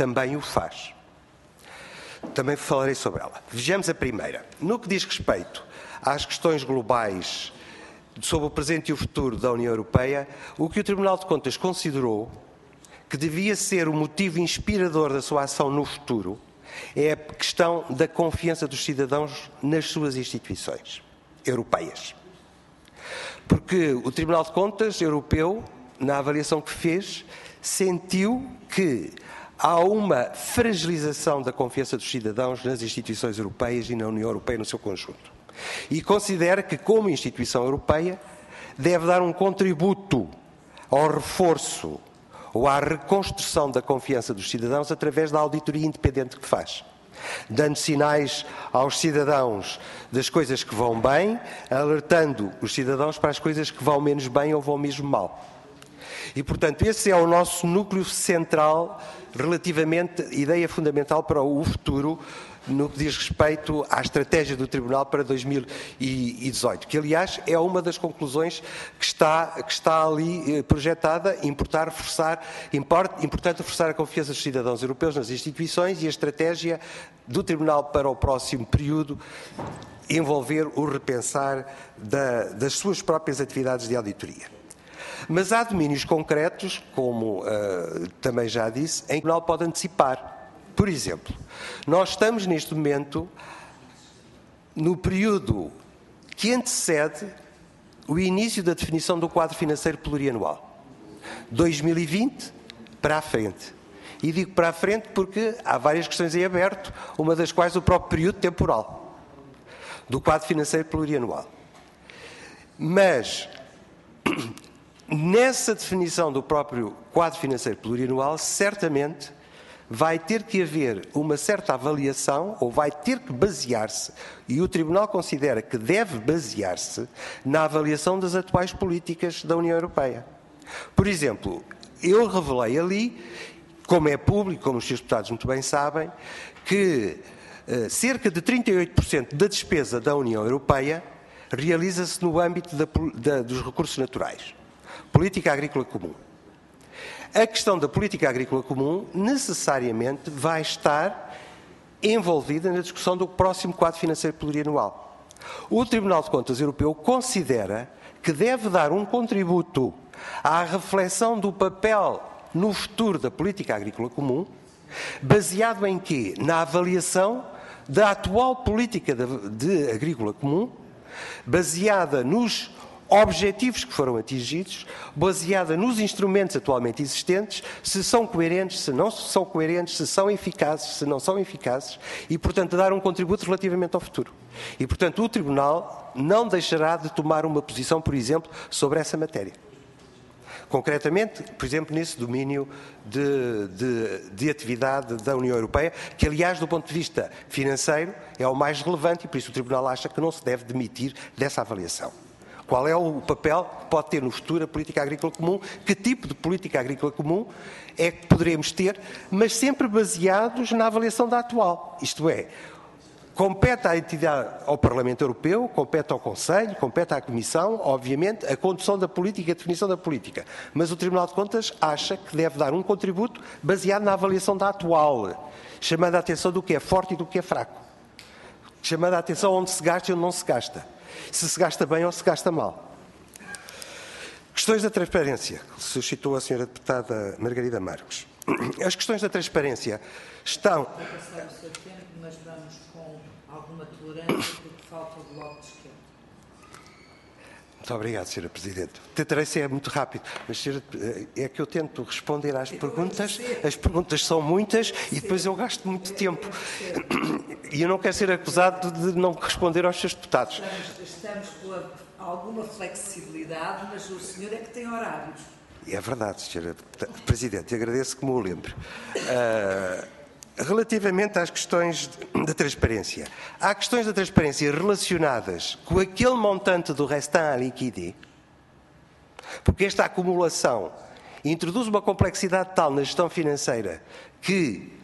também o faz. Também falarei sobre ela. Vejamos a primeira. No que diz respeito às questões globais sobre o presente e o futuro da União Europeia, o que o Tribunal de Contas considerou que devia ser o motivo inspirador da sua ação no futuro é a questão da confiança dos cidadãos nas suas instituições europeias. Porque o Tribunal de Contas Europeu, na avaliação que fez, sentiu que há uma fragilização da confiança dos cidadãos nas instituições europeias e na União Europeia no seu conjunto. E considera que, como instituição europeia, deve dar um contributo ao reforço ou à reconstrução da confiança dos cidadãos através da auditoria independente que faz, dando sinais aos cidadãos das coisas que vão bem, alertando os cidadãos para as coisas que vão menos bem ou vão mesmo mal. E, portanto, esse é o nosso núcleo central relativamente, ideia fundamental para o futuro no que diz respeito à estratégia do Tribunal para dois mil e dezoito, que, aliás, é uma das conclusões que está, que está ali projetada, importar, reforçar, import, importante reforçar a confiança dos cidadãos europeus nas instituições e a estratégia do Tribunal para o próximo período envolver o repensar da, das suas próprias atividades de auditoria. Mas há domínios concretos, como uh, também já disse, em que o Tribunal pode antecipar. Por exemplo, nós estamos neste momento no período que antecede o início da definição do quadro financeiro plurianual. dois mil e vinte para a frente. E digo para a frente porque há várias questões em aberto, uma das quais o próprio período temporal do quadro financeiro plurianual. Mas nessa definição do próprio quadro financeiro plurianual, certamente vai ter que haver uma certa avaliação, ou vai ter que basear-se, e o Tribunal considera que deve basear-se, na avaliação das atuais políticas da União Europeia. Por exemplo, eu revelei ali, como é público, como os seus deputados muito bem sabem, que uh, cerca de trinta e oito por cento da despesa da União Europeia realiza-se no âmbito da, da, dos recursos naturais. Política Agrícola Comum. A questão da política agrícola comum necessariamente vai estar envolvida na discussão do próximo quadro financeiro plurianual. O Tribunal de Contas Europeu considera que deve dar um contributo à reflexão do papel no futuro da política agrícola comum, baseado em quê? Na avaliação da atual política de, de agrícola comum, baseada nos objetivos que foram atingidos, baseada nos instrumentos atualmente existentes, se são coerentes, se não são coerentes, se são eficazes, se não são eficazes, e, portanto, dar um contributo relativamente ao futuro. E, portanto, o Tribunal não deixará de tomar uma posição, por exemplo, sobre essa matéria. Concretamente, por exemplo, nesse domínio de, de, de atividade da União Europeia, que, aliás, do ponto de vista financeiro, é o mais relevante e, por isso, o Tribunal acha que não se deve demitir dessa avaliação. Qual é o papel que pode ter no futuro a política agrícola comum? Que tipo de política agrícola comum é que poderemos ter, mas sempre baseados na avaliação da atual. Isto é, compete à entidade, ao Parlamento Europeu, compete ao Conselho, compete à Comissão, obviamente, a condução da política e a definição da política. Mas o Tribunal de Contas acha que deve dar um contributo baseado na avaliação da atual, chamando a atenção do que é forte e do que é fraco. Chamando a atenção onde se gasta e onde não se gasta. Se se gasta bem ou se gasta mal. Questões da transparência, que suscitou a senhora deputada Margarida Marques. As questões da transparência estão... Vou passar o seu tempo, mas vamos com alguma tolerância, porque falta o bloco de esquerda. Muito obrigado, senhora Presidente. Tentarei ser muito rápido, mas senhora, é que eu tento responder às perguntas, as perguntas são muitas e depois eu gasto muito tempo. E eu não quero ser acusado de não responder aos seus deputados. Estamos, estamos com alguma flexibilidade, mas o senhor é que tem horários. É verdade, senhora Presidente, agradeço que me o lembre. Uh, Relativamente às questões da transparência, há questões da transparência relacionadas com aquele montante do restant à liquidez, porque esta acumulação introduz uma complexidade tal na gestão financeira que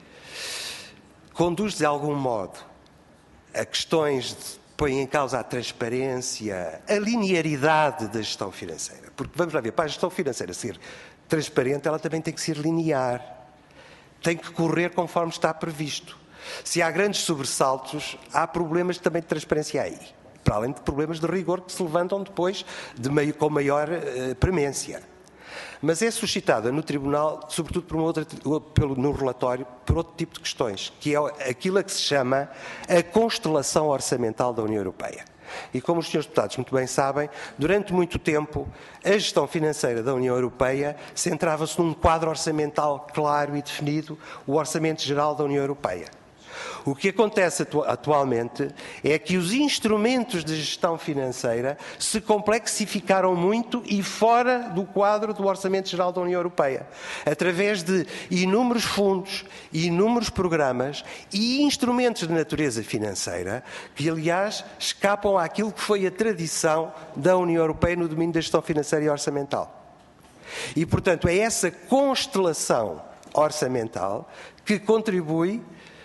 conduz de algum modo a questões de põe em causa a transparência, a linearidade da gestão financeira. Porque, vamos lá ver, para a gestão financeira ser transparente, ela também tem que ser linear. tem que correr conforme está previsto. Se há grandes sobressaltos, há problemas também de transparência aí, para além de problemas de rigor que se levantam depois de meio, com maior uh, premência. Mas é suscitada no Tribunal, sobretudo por uma outra, pelo, no relatório, por outro tipo de questões, que é aquilo a que se chama a constelação orçamental da União Europeia. E como os senhores deputados muito bem sabem, durante muito tempo a gestão financeira da União Europeia centrava-se num quadro orçamental claro e definido, o Orçamento Geral da União Europeia. O que acontece atu- atualmente é que os instrumentos de gestão financeira se complexificaram muito e fora do quadro do Orçamento Geral da União Europeia, através de inúmeros fundos, inúmeros programas e instrumentos de natureza financeira que, aliás, escapam àquilo que foi a tradição da União Europeia no domínio da gestão financeira e orçamental. E, portanto, é essa constelação orçamental que contribui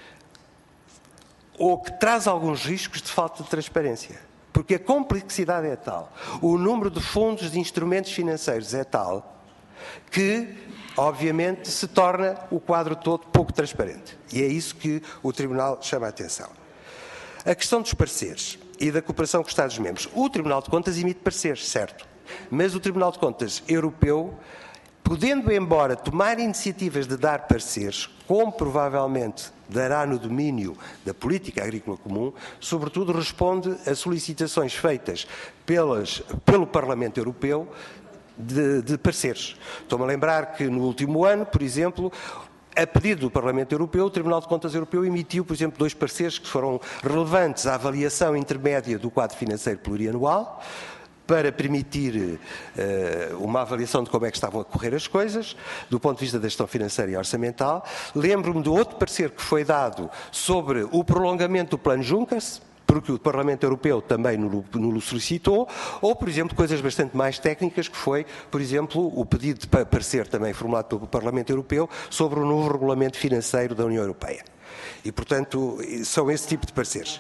ou que traz alguns riscos de falta de transparência. Porque a complexidade é tal, o número de fundos de instrumentos financeiros é tal, que, obviamente, se torna o quadro todo pouco transparente. E é isso que o Tribunal chama a atenção. A questão dos pareceres e da cooperação com os Estados-membros. O Tribunal de Contas emite pareceres, certo. Mas o Tribunal de Contas Europeu, podendo embora tomar iniciativas de dar pareceres, como provavelmente dará no domínio da política agrícola comum, sobretudo responde a solicitações feitas pelas, pelo Parlamento Europeu de, de pareceres. Estou-me a lembrar que no último ano, por exemplo, a pedido do Parlamento Europeu, o Tribunal de Contas Europeu emitiu, por exemplo, dois pareceres que foram relevantes à avaliação intermédia do quadro financeiro plurianual, para permitir uh, uma avaliação de como é que estavam a correr as coisas, do ponto de vista da gestão financeira e orçamental. Lembro-me de outro parecer que foi dado sobre o prolongamento do Plano Juncker, porque o Parlamento Europeu também no solicitou, ou, por exemplo, coisas bastante mais técnicas, que foi, por exemplo, o pedido de parecer também formulado pelo Parlamento Europeu sobre o novo regulamento financeiro da União Europeia. E, portanto, são esse tipo de pareceres.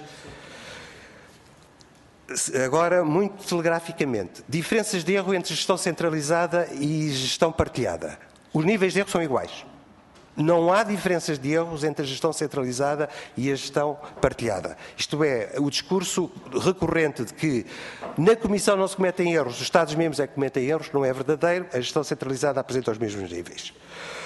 Agora, muito telegraficamente, diferenças de erro entre gestão centralizada e gestão partilhada. Os níveis de erro são iguais. Não há diferenças de erros entre a gestão centralizada e a gestão partilhada. Isto é, o discurso recorrente de que na Comissão não se cometem erros, os Estados-membros é que cometem erros, não é verdadeiro. A gestão centralizada apresenta os mesmos níveis.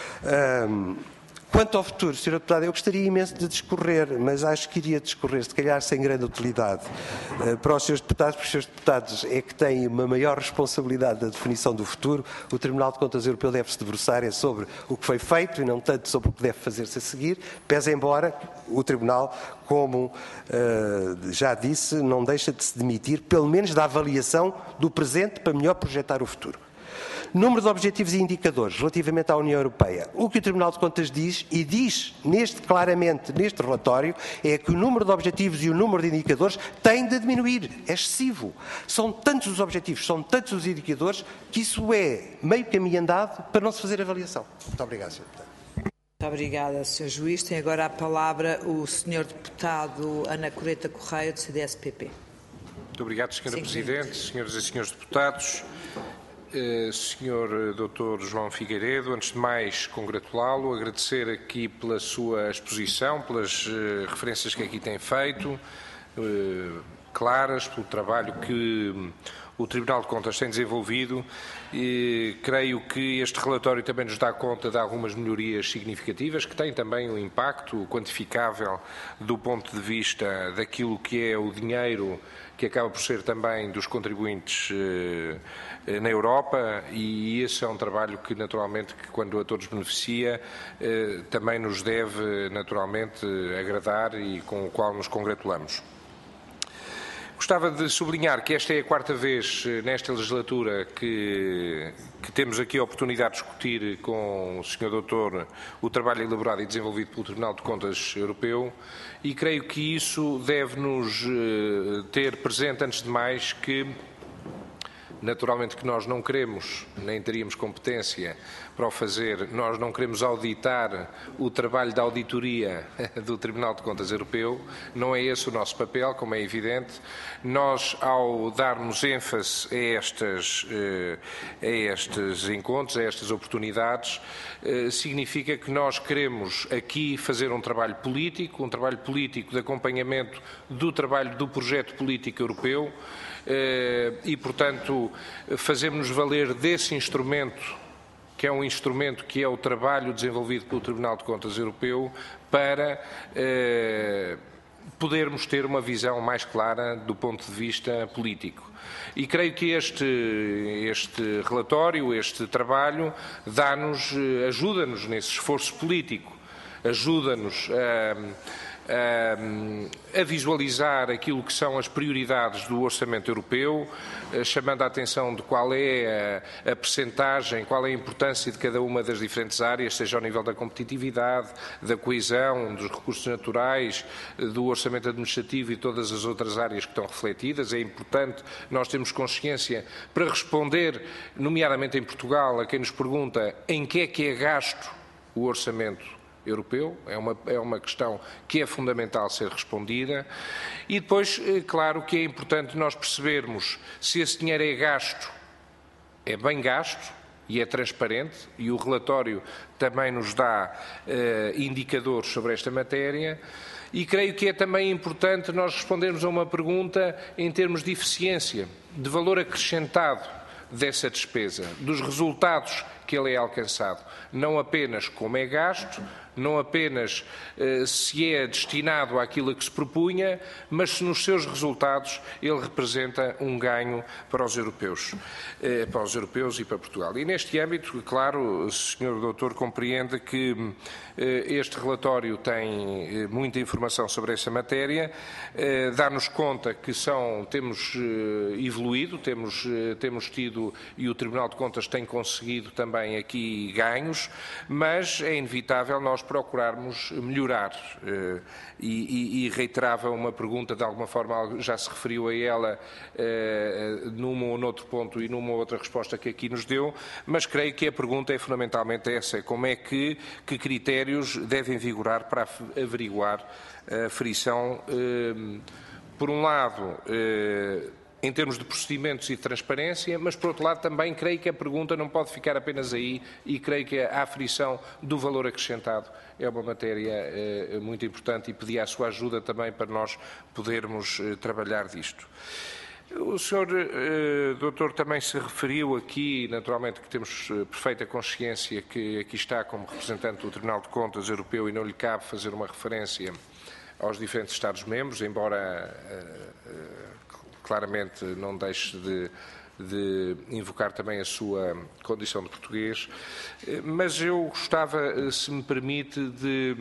Hum, Quanto ao futuro, senhora Deputada, eu gostaria imenso de discorrer, mas acho que iria discorrer, se calhar sem grande utilidade, para os senhores deputados, porque os senhores deputados é que têm uma maior responsabilidade da definição do futuro. O Tribunal de Contas Europeu deve se debruçar é sobre o que foi feito e não tanto sobre o que deve fazer-se a seguir, pese embora o Tribunal, como uh, já disse, não deixa de se demitir, pelo menos da avaliação do presente, para melhor projetar o futuro. Número de objetivos e indicadores relativamente à União Europeia. O que o Tribunal de Contas diz, e diz neste, claramente neste relatório, é que o número de objetivos e o número de indicadores tem de diminuir. É excessivo. São tantos os objetivos, são tantos os indicadores, que isso é meio caminho andado para não se fazer avaliação. Muito obrigado, senhor Deputado. Muito obrigada, senhor Juiz. Tem agora a palavra o senhor Deputado Ana Coreta Correia, do C D S P P. Muito obrigado, senhora Presidente, senhoras e senhores deputados. Uh, senhor doutor João Figueiredo, antes de mais congratulá-lo, agradecer aqui pela sua exposição, pelas uh, referências que aqui tem feito, uh, claras, pelo trabalho que um, o Tribunal de Contas tem desenvolvido. E creio que este relatório também nos dá conta de algumas melhorias significativas, que têm também um impacto quantificável do ponto de vista daquilo que é o dinheiro que acaba por ser também dos contribuintes eh, na Europa, e esse é um trabalho que, naturalmente, que quando a todos beneficia, eh, também nos deve, naturalmente, agradar e com o qual nos congratulamos. Gostava de sublinhar que esta é a quarta vez nesta legislatura que, que temos aqui a oportunidade de discutir com o senhor Doutor o trabalho elaborado e desenvolvido pelo Tribunal de Contas Europeu, e creio que isso deve-nos ter presente, antes de mais, que Naturalmente que nós não queremos, nem teríamos competência para o fazer, nós não queremos auditar o trabalho da auditoria do Tribunal de Contas Europeu, não é esse o nosso papel, como é evidente. Nós, ao darmos ênfase a, estas, a estes encontros, a estas oportunidades, significa que nós queremos aqui fazer um trabalho político, um trabalho político de acompanhamento do trabalho do projeto político europeu, e, portanto, fazemos-nos valer desse instrumento, que é um instrumento que é o trabalho desenvolvido pelo Tribunal de Contas Europeu, para eh, podermos ter uma visão mais clara do ponto de vista político. E creio que este, este relatório, este trabalho, dá-nos, ajuda-nos nesse esforço político, ajuda-nos a a visualizar aquilo que são as prioridades do orçamento europeu, chamando a atenção de qual é a, a percentagem, qual é a importância de cada uma das diferentes áreas, seja ao nível da competitividade, da coesão, dos recursos naturais, do orçamento administrativo e todas as outras áreas que estão refletidas. É importante nós termos consciência para responder, nomeadamente em Portugal, a quem nos pergunta em que é que é gasto o orçamento europeu, é uma, é uma questão que é fundamental ser respondida. E depois, claro, que é importante nós percebermos se esse dinheiro é gasto, é bem gasto e é transparente, e o relatório também nos dá eh, indicadores sobre esta matéria. E creio que é também importante nós respondermos a uma pergunta em termos de eficiência, de valor acrescentado dessa despesa, dos resultados que ele é alcançado, não apenas como é gasto, não apenas eh, se é destinado àquilo a que se propunha, mas se nos seus resultados ele representa um ganho para os europeus, eh, para os europeus e para Portugal. E neste âmbito, claro, o senhor doutor compreende que eh, este relatório tem eh, muita informação sobre essa matéria, eh, dá-nos conta que são, temos eh, evoluído, temos, eh, temos tido, e o Tribunal de Contas tem conseguido também aqui ganhos, mas é inevitável nós procurarmos melhorar. E, e, e reiterava uma pergunta, de alguma forma já se referiu a ela num ou noutro ponto e numa outra resposta que aqui nos deu, mas creio que a pergunta é fundamentalmente essa: como é que, que critérios devem vigorar para averiguar a aferição, por um lado, em termos de procedimentos e de transparência, mas, por outro lado, também creio que a pergunta não pode ficar apenas aí, e creio que a aferição do valor acrescentado é uma matéria eh, muito importante, e pedi a sua ajuda também para nós podermos eh, trabalhar disto. O senhor eh, doutor também se referiu aqui, naturalmente que temos eh, perfeita consciência que aqui está como representante do Tribunal de Contas Europeu e não lhe cabe fazer uma referência aos diferentes Estados-membros, embora eh, eh, claramente não deixe de, de invocar também a sua condição de português, mas eu gostava, se me permite, de,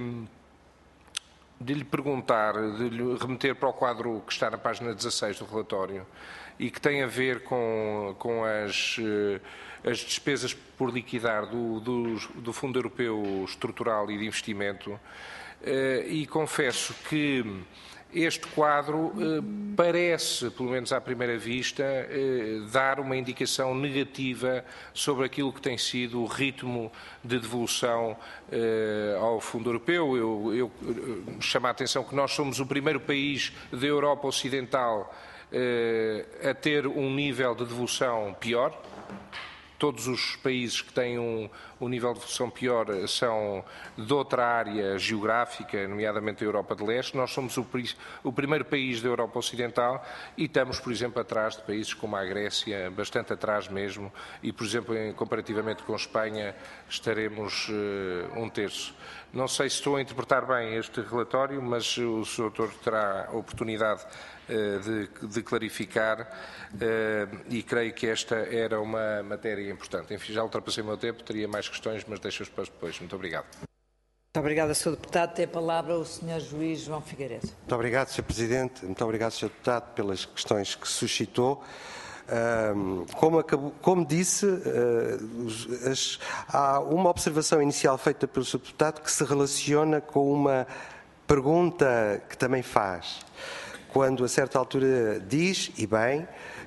de lhe perguntar, de lhe remeter para o quadro que está na página dezasseis do relatório e que tem a ver com, com as, as despesas por liquidar do, do, do Fundo Europeu Estrutural e de Investimento, e confesso que este quadro eh, parece, pelo menos à primeira vista, eh, dar uma indicação negativa sobre aquilo que tem sido o ritmo de devolução eh, ao Fundo Europeu. Eu, eu, eu chamo a atenção que nós somos o primeiro país da Europa Ocidental eh, a ter um nível de devolução pior. Todos os países que têm um, um nível de devolução pior são de outra área geográfica, nomeadamente a Europa de Leste. Nós somos o, o primeiro país da Europa Ocidental e estamos, por exemplo, atrás de países como a Grécia, bastante atrás mesmo, e, por exemplo, em, comparativamente com a Espanha, estaremos uh, um terço. Não sei se estou a interpretar bem este relatório, mas o senhor doutor terá a oportunidade De, de clarificar, uh, e creio que esta era uma matéria importante. Enfim, já ultrapassei o meu tempo, teria mais questões, mas deixo-as para depois. Muito obrigado. Muito obrigada, senhor Deputado. Tem a palavra o senhor Juiz João Figueiredo. Muito obrigado, senhor Presidente. Muito obrigado, senhor Deputado, pelas questões que suscitou. Um, como, acabou, como disse, uh, as, há uma observação inicial feita pelo senhor Deputado que se relaciona com uma pergunta que também faz, quando a certa altura diz, e bem,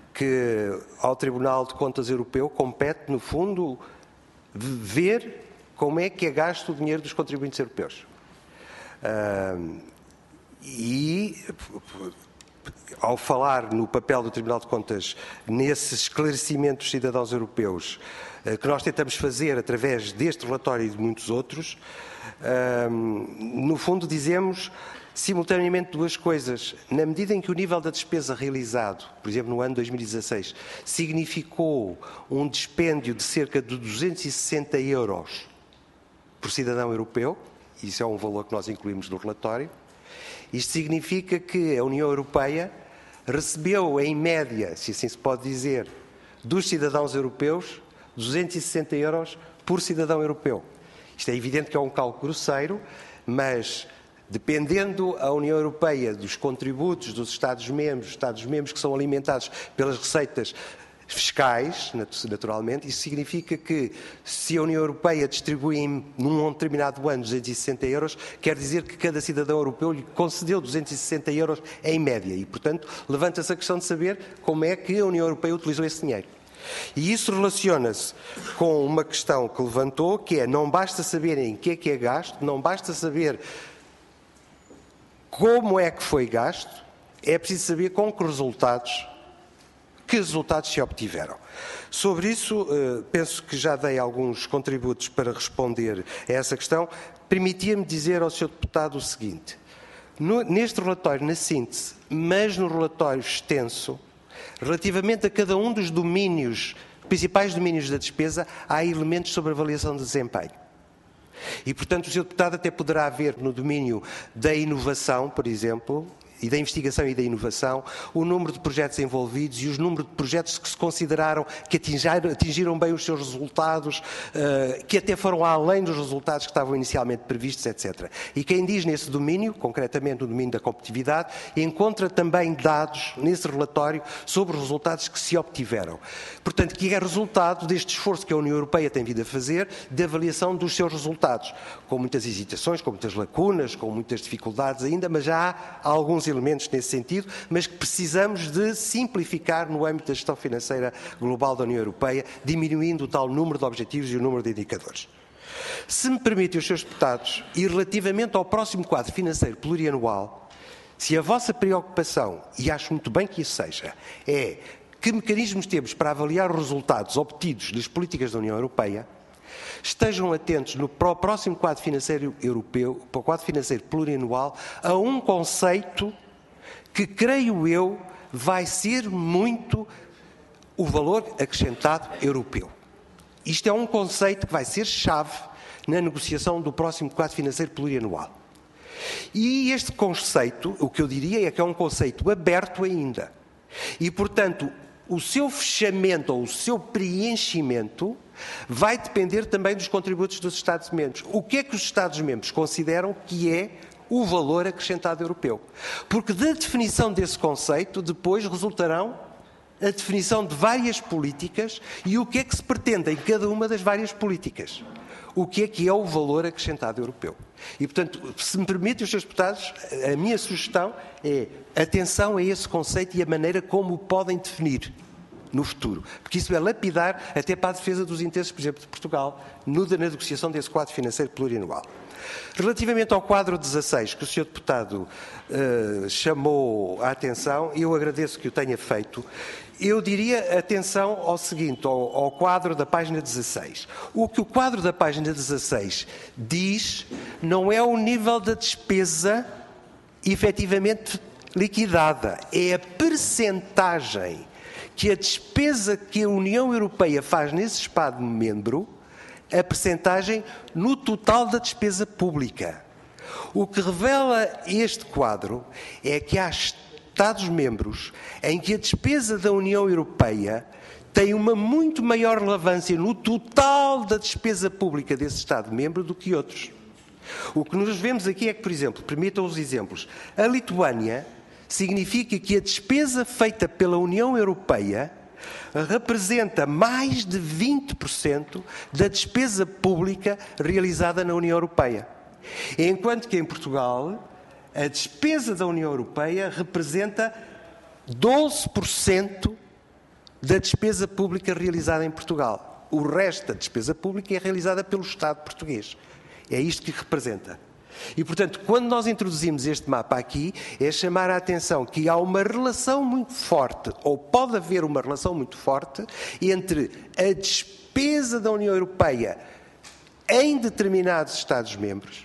que ao Tribunal de Contas Europeu compete, no fundo, ver como é que é gasto o dinheiro dos contribuintes europeus. Uh, e, ao falar no papel do Tribunal de Contas nesse esclarecimento dos cidadãos europeus, uh, que nós tentamos fazer através deste relatório e de muitos outros, uh, no fundo dizemos simultaneamente duas coisas. Na medida em que o nível da despesa realizado, por exemplo, no ano dois mil e dezasseis, significou um dispêndio de cerca de duzentos e sessenta euros por cidadão europeu, isso é um valor que nós incluímos no relatório, isto significa que a União Europeia recebeu, em média, se assim se pode dizer, dos cidadãos europeus, duzentos e sessenta euros por cidadão europeu. Isto é evidente que é um cálculo grosseiro, mas dependendo a União Europeia dos contributos dos Estados-membros, Estados-membros que são alimentados pelas receitas fiscais, naturalmente, isso significa que se a União Europeia distribui em, num determinado ano duzentos e sessenta euros, quer dizer que cada cidadão europeu lhe concedeu duzentos e sessenta euros em média e, portanto, levanta-se a questão de saber como é que a União Europeia utilizou esse dinheiro. E isso relaciona-se com uma questão que levantou, que é, não basta saber em que é que é gasto, não basta saber como é que foi gasto, é preciso saber com que resultados, que resultados se obtiveram. Sobre isso, penso que já dei alguns contributos para responder a essa questão. Permitia-me dizer ao senhor Deputado o seguinte: no, neste relatório, na síntese, mas no relatório extenso, relativamente a cada um dos domínios, principais domínios da despesa, há elementos sobre avaliação de desempenho. E, portanto, o senhor Deputado até poderá ver no domínio da inovação, por exemplo, e da investigação e da inovação, o número de projetos envolvidos e os número de projetos que se consideraram que atingiram, atingiram bem os seus resultados, uh, que até foram além dos resultados que estavam inicialmente previstos, etcétera. E quem diz nesse domínio, concretamente no domínio da competitividade, encontra também dados nesse relatório sobre os resultados que se obtiveram. Portanto, que é resultado deste esforço que a União Europeia tem vindo a fazer de avaliação dos seus resultados, com muitas hesitações, com muitas lacunas, com muitas dificuldades ainda, mas já há alguns elementos nesse sentido, mas que precisamos de simplificar no âmbito da gestão financeira global da União Europeia, diminuindo o tal número de objetivos e o número de indicadores. Se me permitem os senhores deputados, e relativamente ao próximo quadro financeiro plurianual, se a vossa preocupação, e acho muito bem que isso seja, é que mecanismos temos para avaliar os resultados obtidos das políticas da União Europeia, estejam atentos no próximo quadro financeiro europeu, para o quadro financeiro plurianual, a um conceito que, creio eu, vai ser muito o valor acrescentado europeu. Isto é um conceito que vai ser chave na negociação do próximo quadro financeiro plurianual. E este conceito, o que eu diria é que é um conceito aberto ainda. E, portanto, o seu fechamento ou o seu preenchimento vai depender também dos contributos dos Estados-membros. O que é que os Estados-membros consideram que é o valor acrescentado europeu? Porque da definição desse conceito depois resultarão a definição de várias políticas e o que é que se pretende em cada uma das várias políticas. O que é que é o valor acrescentado europeu? E, portanto, se me permitem os senhores deputados, a minha sugestão é atenção a esse conceito e a maneira como o podem definir no futuro. Porque isso é lapidar até para a defesa dos interesses, por exemplo, de Portugal, no, na negociação desse quadro financeiro plurianual. Relativamente ao quadro dezasseis, que o senhor Deputado uh, chamou a atenção, eu agradeço que o tenha feito, eu diria atenção ao seguinte, ao, ao quadro da página dezasseis. O que o quadro da página dezasseis diz não é o nível da despesa efetivamente liquidada, é a percentagem que a despesa que a União Europeia faz nesse Estado-membro, a percentagem no total da despesa pública. O que revela este quadro é que há Estados-membros em que a despesa da União Europeia tem uma muito maior relevância no total da despesa pública desse Estado-membro do que outros. O que nos vemos aqui é que, por exemplo, permitam os exemplos, a Lituânia significa que a despesa feita pela União Europeia representa mais de vinte por cento da despesa pública realizada na União Europeia. Enquanto que em Portugal, a despesa da União Europeia representa doze por cento da despesa pública realizada em Portugal. O resto da despesa pública é realizada pelo Estado português. É isto que representa. E, portanto, quando nós introduzimos este mapa aqui, é chamar a atenção que há uma relação muito forte, ou pode haver uma relação muito forte, entre a despesa da União Europeia em determinados Estados-membros,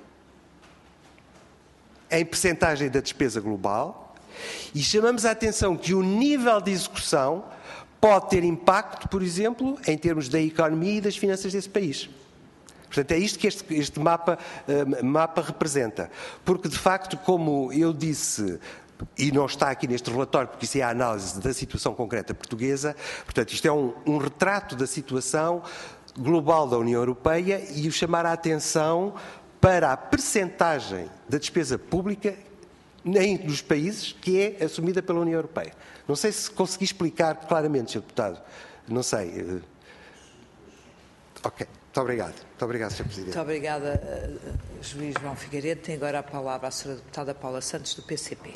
em percentagem da despesa global, e chamamos a atenção que o nível de execução pode ter impacto, por exemplo, em termos da economia e das finanças desse país. Portanto, é isto que este, este mapa, uh, mapa representa. Porque, de facto, como eu disse, e não está aqui neste relatório, porque isso é a análise da situação concreta portuguesa, portanto, isto é um, um retrato da situação global da União Europeia e o chamar a atenção para a percentagem da despesa pública nos países que é assumida pela União Europeia. Não sei se consegui explicar claramente, senhor Deputado. Não sei. Ok. Muito obrigado. Muito obrigado, senhor Presidente. Muito obrigada, Juiz João Figueiredo. Tem agora a palavra a senhora Deputada Paula Santos, do P C P.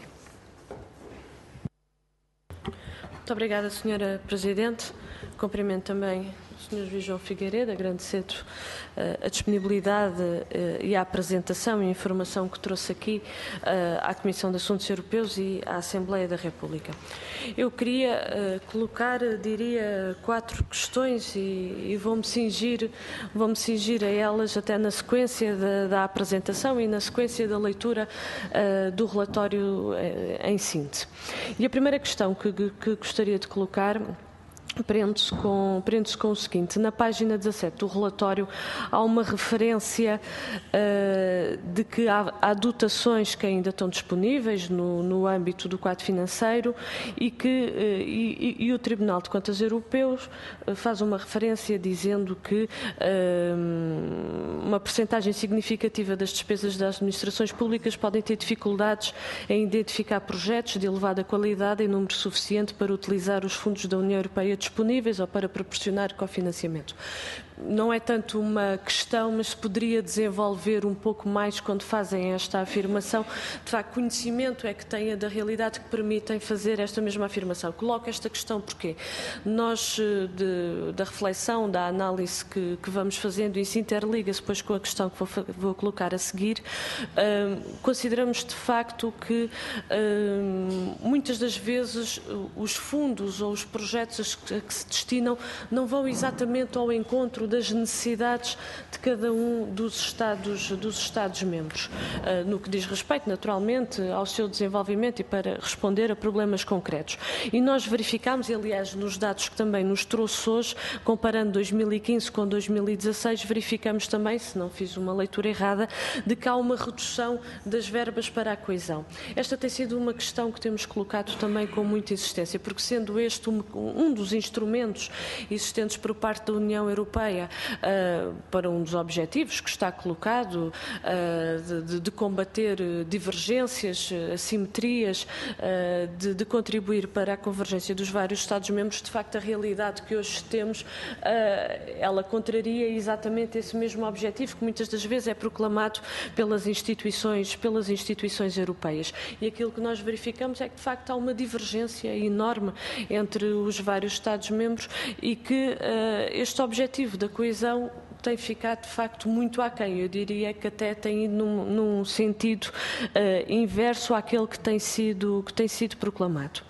Muito obrigada, senhora Presidente. Cumprimento também o senhor Juiz João Figueiredo, agradecendo uh, a disponibilidade uh, e a apresentação e a informação que trouxe aqui uh, à Comissão de Assuntos Europeus e à Assembleia da República. Eu queria uh, colocar, diria, quatro questões e, e vou-me cingir, vou-me cingir a elas até na sequência da, da apresentação e na sequência da leitura uh, do relatório uh, em síntese. E a primeira questão que, que gostaria de colocar prende-se com, prende-se com o seguinte: na página dezassete do relatório há uma referência uh, de que há, há dotações que ainda estão disponíveis no, no âmbito do quadro financeiro e que uh, e, e o Tribunal de Contas Europeus uh, faz uma referência dizendo que uh, uma percentagem significativa das despesas das administrações públicas podem ter dificuldades em identificar projetos de elevada qualidade em número suficiente para utilizar os fundos da União Europeia disponíveis ou para proporcionar cofinanciamento. Não é tanto uma questão, mas se poderia desenvolver um pouco mais quando fazem esta afirmação. De facto, conhecimento é que têm da realidade que permitem fazer esta mesma afirmação. Coloco esta questão porque nós, de, da reflexão, da análise que, que vamos fazendo, e isso interliga-se depois com a questão que vou, vou colocar a seguir, hum, consideramos de facto que hum, muitas das vezes os fundos ou os projetos a que se destinam não vão exatamente ao encontro das necessidades de cada um dos Estados, dos Estados-membros, uh, no que diz respeito, naturalmente, ao seu desenvolvimento e para responder a problemas concretos. E nós verificamos, e aliás, nos dados que também nos trouxe hoje, comparando dois mil e quinze com dois mil e dezasseis, verificamos também, se não fiz uma leitura errada, de que há uma redução das verbas para a coesão. Esta tem sido uma questão que temos colocado também com muita insistência, porque sendo este um, um dos instrumentos existentes por parte da União Europeia Uh, para um dos objetivos que está colocado uh, de, de combater divergências, assimetrias, uh, de, de contribuir para a convergência dos vários Estados-membros, de facto a realidade que hoje temos, uh, ela contraria exatamente esse mesmo objetivo que muitas das vezes é proclamado pelas instituições, pelas instituições europeias. E aquilo que nós verificamos é que de facto há uma divergência enorme entre os vários Estados-membros e que uh, este objetivo da coesão tem ficado de facto muito aquém. Eu diria que até tem ido num, num sentido uh, inverso àquele que tem sido, que tem sido proclamado.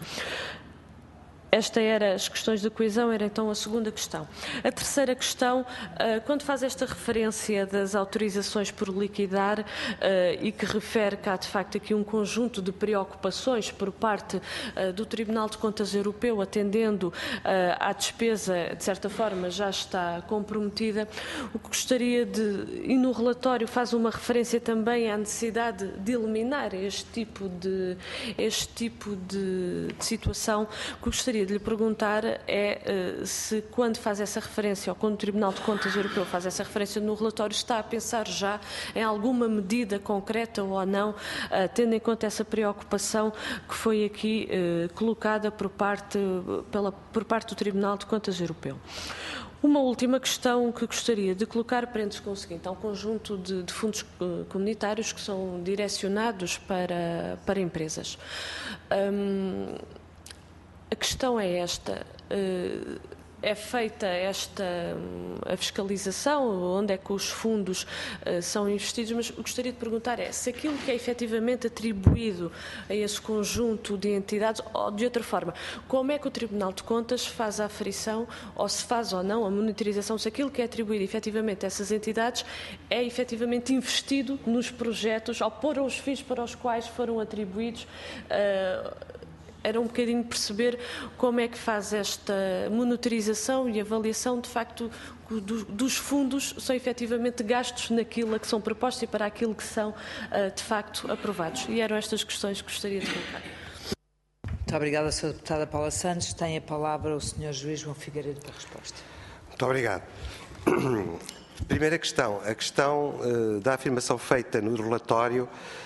Esta era as questões da coesão, era então a segunda questão. A terceira questão, quando faz esta referência das autorizações por liquidar e que refere que há de facto aqui um conjunto de preocupações por parte do Tribunal de Contas Europeu, atendendo à despesa, de certa forma já está comprometida, o que gostaria de, e no relatório faz uma referência também à necessidade de eliminar este tipo de, este tipo de, de situação, que gostaria de lhe perguntar é uh, se quando faz essa referência, ou quando o Tribunal de Contas Europeu faz essa referência no relatório, está a pensar já em alguma medida concreta ou não, uh, tendo em conta essa preocupação que foi aqui uh, colocada por parte, pela, por parte do Tribunal de Contas Europeu. Uma última questão que gostaria de colocar prende-se com o seguinte: há um conjunto de, de fundos comunitários que são direcionados para, para empresas. Um, A questão é esta, é feita esta a fiscalização, onde é que os fundos uh, são investidos, mas o que gostaria de perguntar é se aquilo que é efetivamente atribuído a esse conjunto de entidades, ou de outra forma, como é que o Tribunal de Contas faz a aferição, ou se faz ou não a monitorização, se aquilo que é atribuído efetivamente a essas entidades é efetivamente investido nos projetos, ou para os fins para os quais foram atribuídos. Uh, Era um bocadinho perceber como é que faz esta monitorização e avaliação, de facto, dos fundos são efetivamente gastos naquilo a que são propostos e para aquilo que são, de facto, aprovados. E eram estas questões que gostaria de colocar. Muito obrigada, senhora Deputada Paula Santos. Tem a palavra o senhor Juiz João Figueiredo para a resposta. Muito obrigado. Primeira questão, a questão uh, da afirmação feita no relatório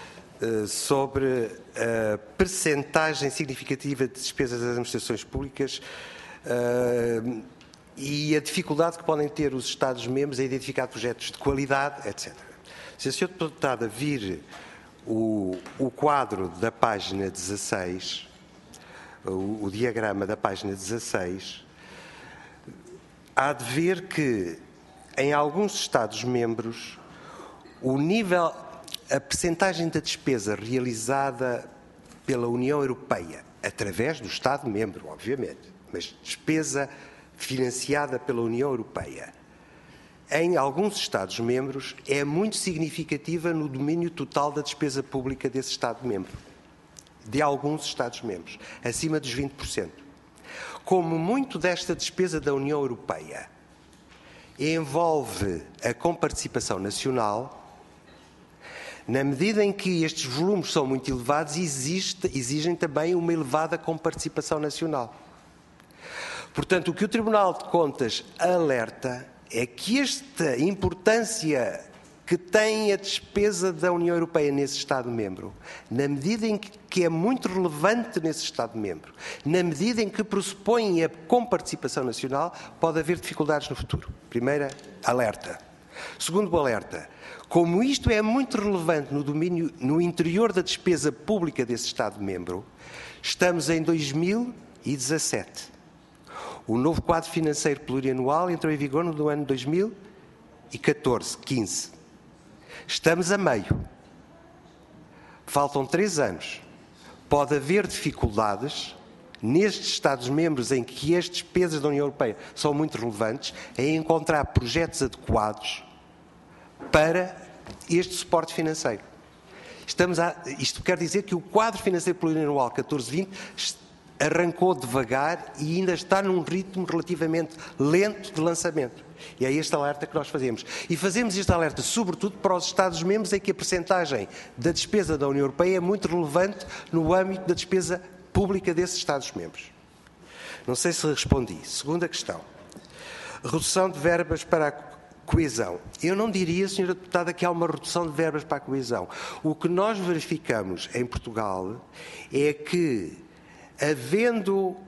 sobre a percentagem significativa de despesas das administrações públicas uh, e a dificuldade que podem ter os Estados-membros a identificar projetos de qualidade, etcétera. Se a senhora Deputada vir o, o quadro da página dezasseis, o, o diagrama da página dezasseis, há de ver que em alguns Estados-membros o nível... A percentagem da despesa realizada pela União Europeia, através do Estado-membro, obviamente, mas despesa financiada pela União Europeia, em alguns Estados-membros, é muito significativa no domínio total da despesa pública desse Estado-membro, de alguns Estados-membros, acima dos vinte por cento. Como muito desta despesa da União Europeia envolve a comparticipação nacional, na medida em que estes volumes são muito elevados, existe, exigem também uma elevada comparticipação nacional. Portanto, o que o Tribunal de Contas alerta é que esta importância que tem a despesa da União Europeia nesse Estado-membro, na medida em que é muito relevante nesse Estado-membro, na medida em que pressupõe a comparticipação nacional, pode haver dificuldades no futuro. Primeira, alerta. Segundo alerta, como isto é muito relevante no domínio, no interior da despesa pública desse Estado-membro, estamos em dois mil e dezassete. O novo quadro financeiro plurianual entrou em vigor no ano dois mil e catorze, quinze. Estamos a meio. Faltam três anos. Pode haver dificuldades nestes Estados-membros em que as despesas da União Europeia são muito relevantes, em encontrar projetos adequados para este suporte financeiro. Estamos a, isto quer dizer que o quadro financeiro plurianual catorze vinte arrancou devagar e ainda está num ritmo relativamente lento de lançamento. E é este alerta que nós fazemos. E fazemos este alerta sobretudo para os Estados-membros em que a percentagem da despesa da União Europeia é muito relevante no âmbito da despesa pública desses Estados-membros. Não sei se respondi. Segunda questão. Redução de verbas para a coesão. Eu não diria, senhora Deputada, que há uma redução de verbas para a coesão. O que nós verificamos em Portugal é que, havendo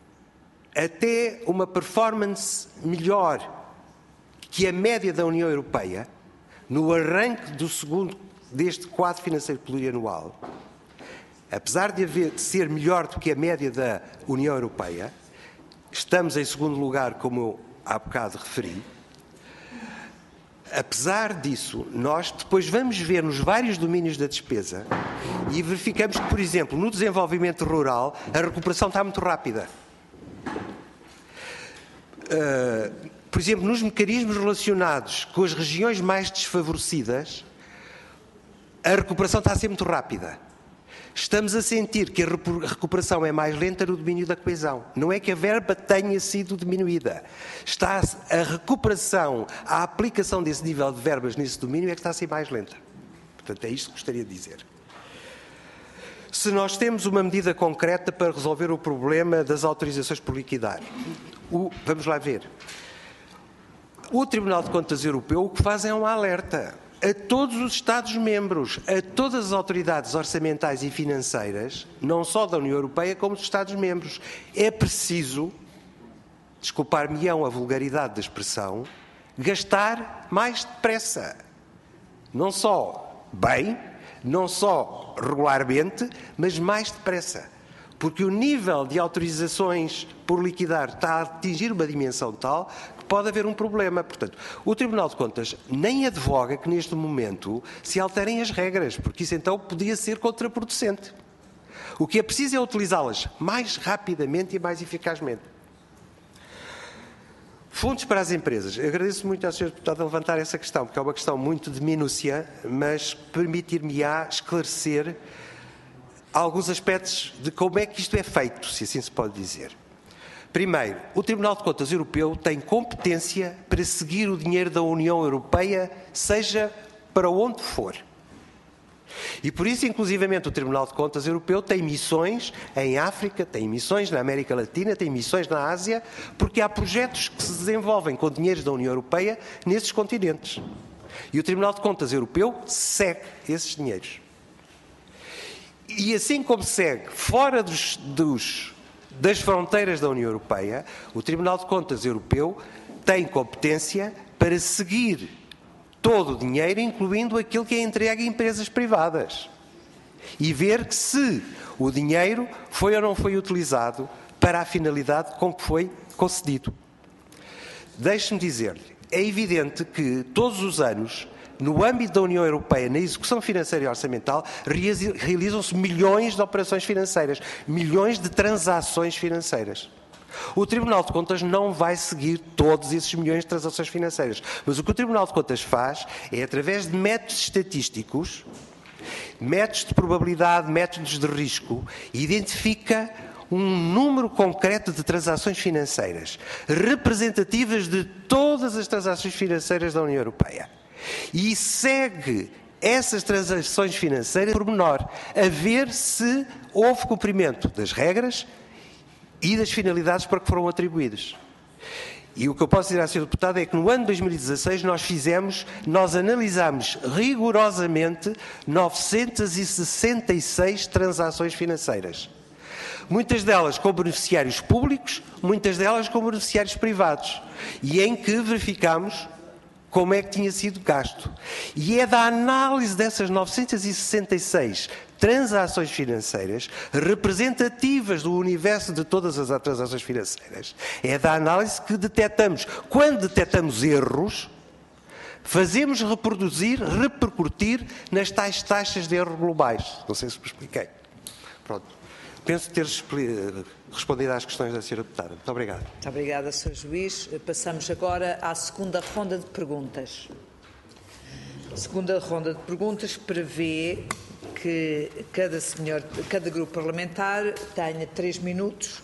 até uma performance melhor que a média da União Europeia, no arranque do segundo deste quadro financeiro plurianual, apesar de, haver, de ser melhor do que a média da União Europeia, estamos em segundo lugar, como eu há bocado referi. Apesar disso, nós depois vamos ver nos vários domínios da despesa e verificamos que, por exemplo, no desenvolvimento rural, a recuperação está muito rápida. Uh, por exemplo, nos mecanismos relacionados com as regiões mais desfavorecidas, a recuperação está a ser muito rápida. Estamos a sentir que a recuperação é mais lenta no domínio da coesão. Não é que a verba tenha sido diminuída. Está a recuperação, a aplicação desse nível de verbas nesse domínio é que está a ser mais lenta. Portanto, é isto que gostaria de dizer. Se nós temos uma medida concreta para resolver o problema das autorizações por liquidar, o, vamos lá ver. O Tribunal de Contas Europeu o que faz é um alerta a todos os Estados-membros, a todas as autoridades orçamentais e financeiras, não só da União Europeia, como dos Estados-membros. É preciso, desculpar-me-ão a vulgaridade da expressão, gastar mais depressa. Não só bem, não só regularmente, mas mais depressa. porque o nível de autorizações por liquidar está a atingir uma dimensão tal que pode haver um problema. Portanto, o Tribunal de Contas nem advoga que neste momento se alterem as regras, porque isso então podia ser contraproducente. O que é preciso é utilizá-las mais rapidamente e mais eficazmente. Fundos para as empresas. Eu agradeço muito ao senhor Deputado a levantar essa questão, porque é uma questão muito de minúcia, mas permitir-me-á esclarecer alguns aspectos de como é que isto é feito, se assim se pode dizer. Primeiro, o Tribunal de Contas Europeu tem competência para seguir o dinheiro da União Europeia, seja para onde for. E por isso, inclusivamente, o Tribunal de Contas Europeu tem missões em África, tem missões na América Latina, tem missões na Ásia, porque há projetos que se desenvolvem com dinheiros da União Europeia nesses continentes. E o Tribunal de Contas Europeu segue esses dinheiros. E assim como segue fora dos, dos, das fronteiras da União Europeia, o Tribunal de Contas Europeu tem competência para seguir todo o dinheiro, incluindo aquilo que é entregue a empresas privadas, e ver que se o dinheiro foi ou não foi utilizado para a finalidade com que foi concedido. Deixe-me dizer-lhe, é evidente que todos os anos, no âmbito da União Europeia, na execução financeira e orçamental, realizam-se milhões de operações financeiras, milhões de transações financeiras. O Tribunal de Contas não vai seguir todos esses milhões de transações financeiras, mas o que o Tribunal de Contas faz é, através de métodos estatísticos, métodos de probabilidade, métodos de risco, identifica um número concreto de transações financeiras, representativas de todas as transações financeiras da União Europeia. E segue essas transações financeiras por menor, a ver se houve cumprimento das regras e das finalidades para que foram atribuídas. E o que eu posso dizer ao senhor Deputado é que no ano de dois mil e dezasseis nós fizemos, nós analisámos rigorosamente novecentas e sessenta e seis transações financeiras. Muitas delas com beneficiários públicos, muitas delas com beneficiários privados. E em que verificámos como é que tinha sido gasto. E é da análise dessas novecentas e sessenta e seis transações financeiras, representativas do universo de todas as transações financeiras, é da análise que detectamos. Quando detectamos erros, fazemos reproduzir, repercutir nas tais taxas de erro globais. Não sei se me expliquei. Pronto. Penso ter respondido às questões da senhora Deputada. Muito obrigado. Muito obrigada, senhor Juiz. Passamos agora à segunda ronda de perguntas. A segunda ronda de perguntas prevê que cada, senhor, cada grupo parlamentar tenha três minutos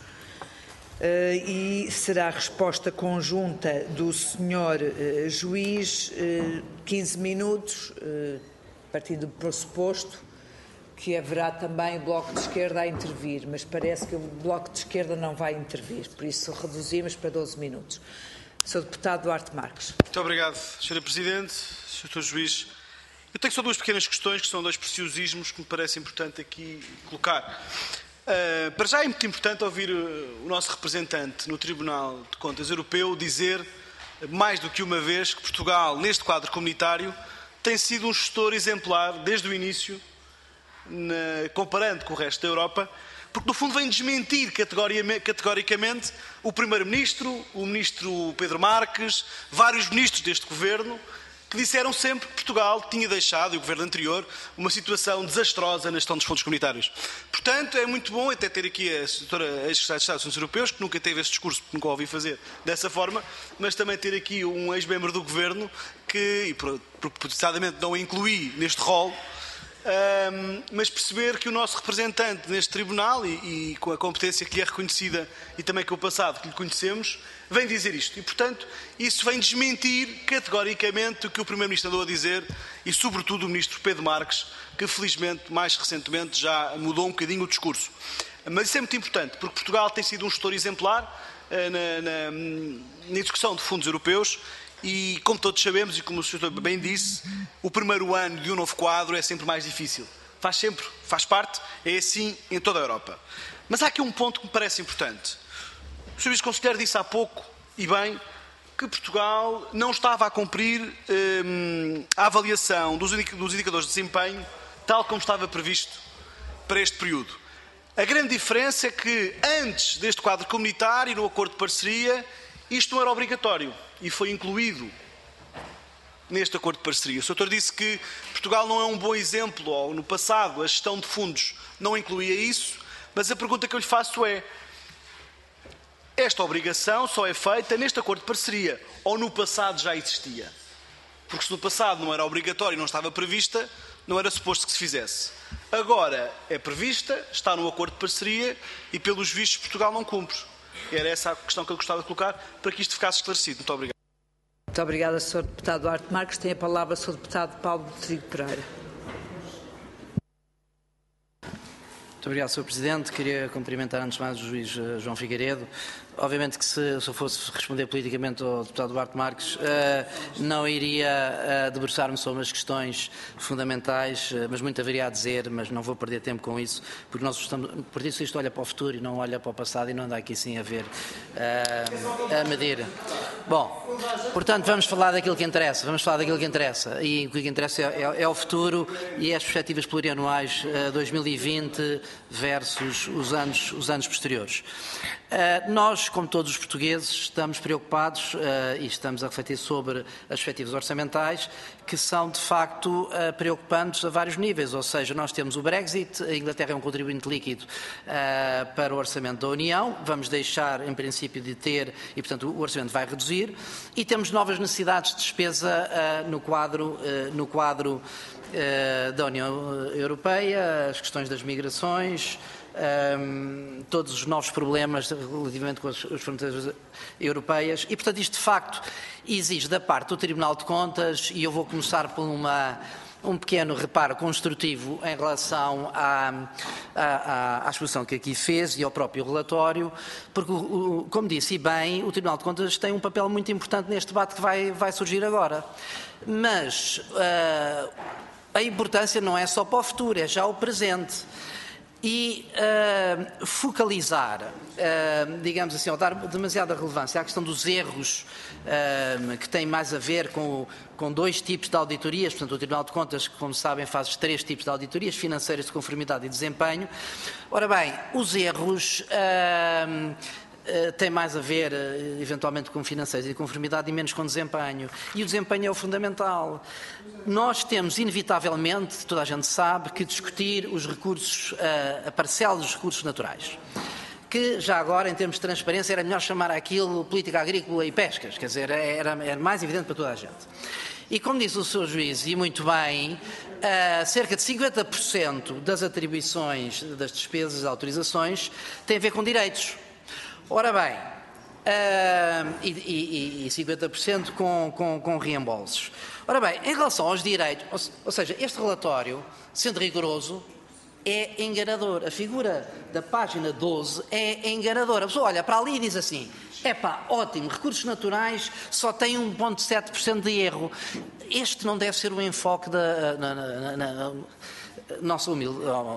uh, e será a resposta conjunta do senhor uh, Juiz uh, quinze minutos, uh, partindo do pressuposto que haverá também o Bloco de Esquerda a intervir, mas parece que o Bloco de Esquerda não vai intervir, por isso reduzimos para doze minutos. senhor Deputado Duarte Marques. Muito obrigado, senhora Presidente, senhor Juiz. Eu tenho só duas pequenas questões, que são dois preciosismos que me parece importante aqui colocar. Uh, para já é muito importante ouvir o nosso representante no Tribunal de Contas Europeu dizer, mais do que uma vez, que Portugal, neste quadro comunitário, tem sido um gestor exemplar desde o início, Na, comparando com o resto da Europa, porque no fundo vem desmentir categoricamente o Primeiro-Ministro, o Ministro Pedro Marques, vários ministros deste Governo, que disseram sempre que Portugal tinha deixado, e o Governo anterior, uma situação desastrosa na gestão dos fundos comunitários. Portanto, é muito bom até ter aqui a senhora ex-secretária de Estado dos Assuntos Europeus, que nunca teve esse discurso, porque nunca o ouvi fazer dessa forma, mas também ter aqui um ex-membro do Governo que, e propositadamente não o incluí neste rol, Um, mas perceber que o nosso representante neste tribunal, e, e com a competência que lhe é reconhecida e também com o passado que lhe conhecemos, vem dizer isto. E, portanto, isso vem desmentir categoricamente o que o Primeiro-Ministro andou a dizer e, sobretudo, o Ministro Pedro Marques, que, felizmente, mais recentemente já mudou um bocadinho o discurso. Mas isso é muito importante, porque Portugal tem sido um gestor exemplar uh, na, na, na execução de fundos europeus. E, como todos sabemos, e como o senhor bem disse, o primeiro ano de um novo quadro é sempre mais difícil. Faz sempre, faz parte, é assim em toda a Europa. Mas há aqui um ponto que me parece importante. O senhor Vice-Conselheiro disse há pouco, e bem, que Portugal não estava a cumprir hum, a avaliação dos indicadores de desempenho tal como estava previsto para este período. A grande diferença é que antes deste quadro comunitário, no acordo de parceria, isto não era obrigatório e foi incluído neste acordo de parceria. O senhor doutor disse que Portugal não é um bom exemplo, ou no passado a gestão de fundos não incluía isso, mas a pergunta que eu lhe faço é: esta obrigação só é feita neste acordo de parceria ou no passado já existia? Porque se no passado não era obrigatório e não estava prevista, não era suposto que se fizesse. Agora é prevista, está no acordo de parceria e pelos vistos Portugal não cumpre. Era essa a questão que eu gostava de colocar para que isto ficasse esclarecido. Muito obrigado. Muito obrigada, senhor Deputado Duarte Marques. Tem a palavra o senhor Deputado Paulo Rodrigo Pereira. Muito obrigado, senhor Presidente. Queria cumprimentar antes de mais o juiz João Figueiredo. Obviamente que se, se eu fosse responder politicamente ao deputado Duarte Marques, uh, não iria uh, debruçar-me sobre as questões fundamentais, uh, mas muito haveria a dizer, mas não vou perder tempo com isso, porque nós estamos, o Partido Socialista olha para o futuro e não olha para o passado e não anda aqui sim a ver, uh, a medir. Bom, portanto, vamos falar daquilo que interessa, vamos falar daquilo que interessa, e o que interessa é, é, é o futuro e as perspectivas plurianuais uh, dois mil e vinte versus os anos, os anos posteriores. Uh, nós, como todos os portugueses, estamos preocupados uh, e estamos a refletir sobre as perspectivas orçamentais que são, de facto, uh, preocupantes a vários níveis. Ou seja, nós temos o Brexit, a Inglaterra é um contribuinte líquido uh, para o orçamento da União, vamos deixar, em princípio, de ter e, portanto, o orçamento vai reduzir, e temos novas necessidades de despesa uh, no quadro, uh, no quadro uh, da União Europeia, as questões das migrações, Um, todos os novos problemas relativamente com as, as fronteiras europeias e, portanto, isto de facto exige da parte do Tribunal de Contas, e eu vou começar por uma, um pequeno reparo construtivo em relação à, à, à exposição que aqui fez e ao próprio relatório, porque, o, como disse e bem, o Tribunal de Contas tem um papel muito importante neste debate que vai, vai surgir agora, mas uh, a importância não é só para o futuro, é já o presente. E uh, focalizar, uh, digamos assim, ou dar demasiada relevância à questão dos erros, uh, que tem mais a ver com, com dois tipos de auditorias. Portanto, o Tribunal de Contas, como sabem, faz três tipos de auditorias: financeiras, de conformidade e desempenho. Ora bem, os erros uh, Uh, tem mais a ver, uh, eventualmente, com financeiros e conformidade e menos com desempenho. E o desempenho é o fundamental. Nós temos, inevitavelmente, toda a gente sabe, que discutir os recursos, uh, a parcela dos recursos naturais. Que, já agora, em termos de transparência, era melhor chamar aquilo política agrícola e pescas. Quer dizer, era, era mais evidente para toda a gente. E, como disse o senhor juiz, e muito bem, uh, cerca de cinquenta por cento das atribuições das despesas e autorizações têm a ver com direitos. Ora bem, uh, e, e, e cinquenta por cento com, com, com reembolsos. Ora bem, em relação aos direitos, ou, ou seja, este relatório, sendo rigoroso, é enganador. A figura da página doze é enganadora. A pessoa olha para ali e diz assim: epá, ótimo, recursos naturais só tem um vírgula sete por cento de erro. Este não deve ser o enfoque da na, na, na, na, nossa humilde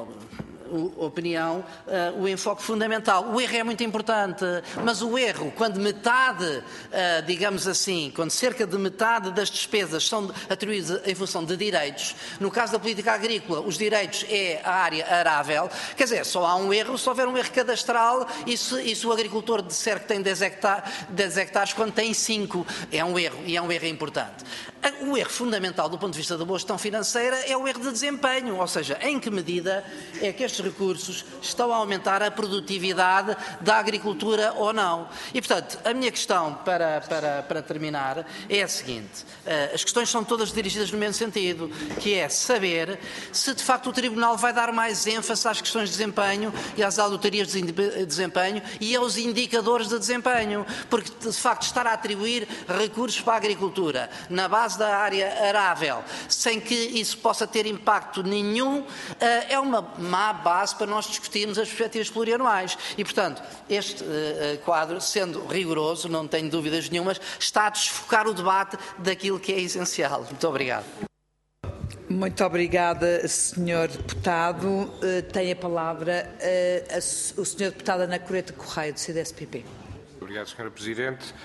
opinião, uh, o enfoque fundamental. O erro é muito importante, mas o erro, quando metade, uh, digamos assim, quando cerca de metade das despesas são atribuídas em função de direitos, no caso da política agrícola, os direitos é a área arável, quer dizer, só há um erro se houver um erro cadastral e se, e se o agricultor disser que tem dez hectares quando tem cinco, é um erro, e é um erro importante. O erro fundamental do ponto de vista da boa gestão financeira é o erro de desempenho, ou seja, em que medida é que estes recursos estão a aumentar a produtividade da agricultura ou não. E, portanto, a minha questão para, para, para terminar é a seguinte: as questões são todas dirigidas no mesmo sentido, que é saber se de facto o Tribunal vai dar mais ênfase às questões de desempenho e às auditorias de desempenho e aos indicadores de desempenho, porque de facto estar a atribuir recursos para a agricultura na base da área arável, sem que isso possa ter impacto nenhum, é uma má base para nós discutirmos as perspectivas plurianuais. E, portanto, este quadro, sendo rigoroso, não tenho dúvidas nenhumas, está a desfocar o debate daquilo que é essencial. Muito obrigado. Muito obrigada, senhor Deputado. Tem a palavra o senhor Deputado Ana Coreta Correia, do C D S P P. Obrigado, senhora Presidente.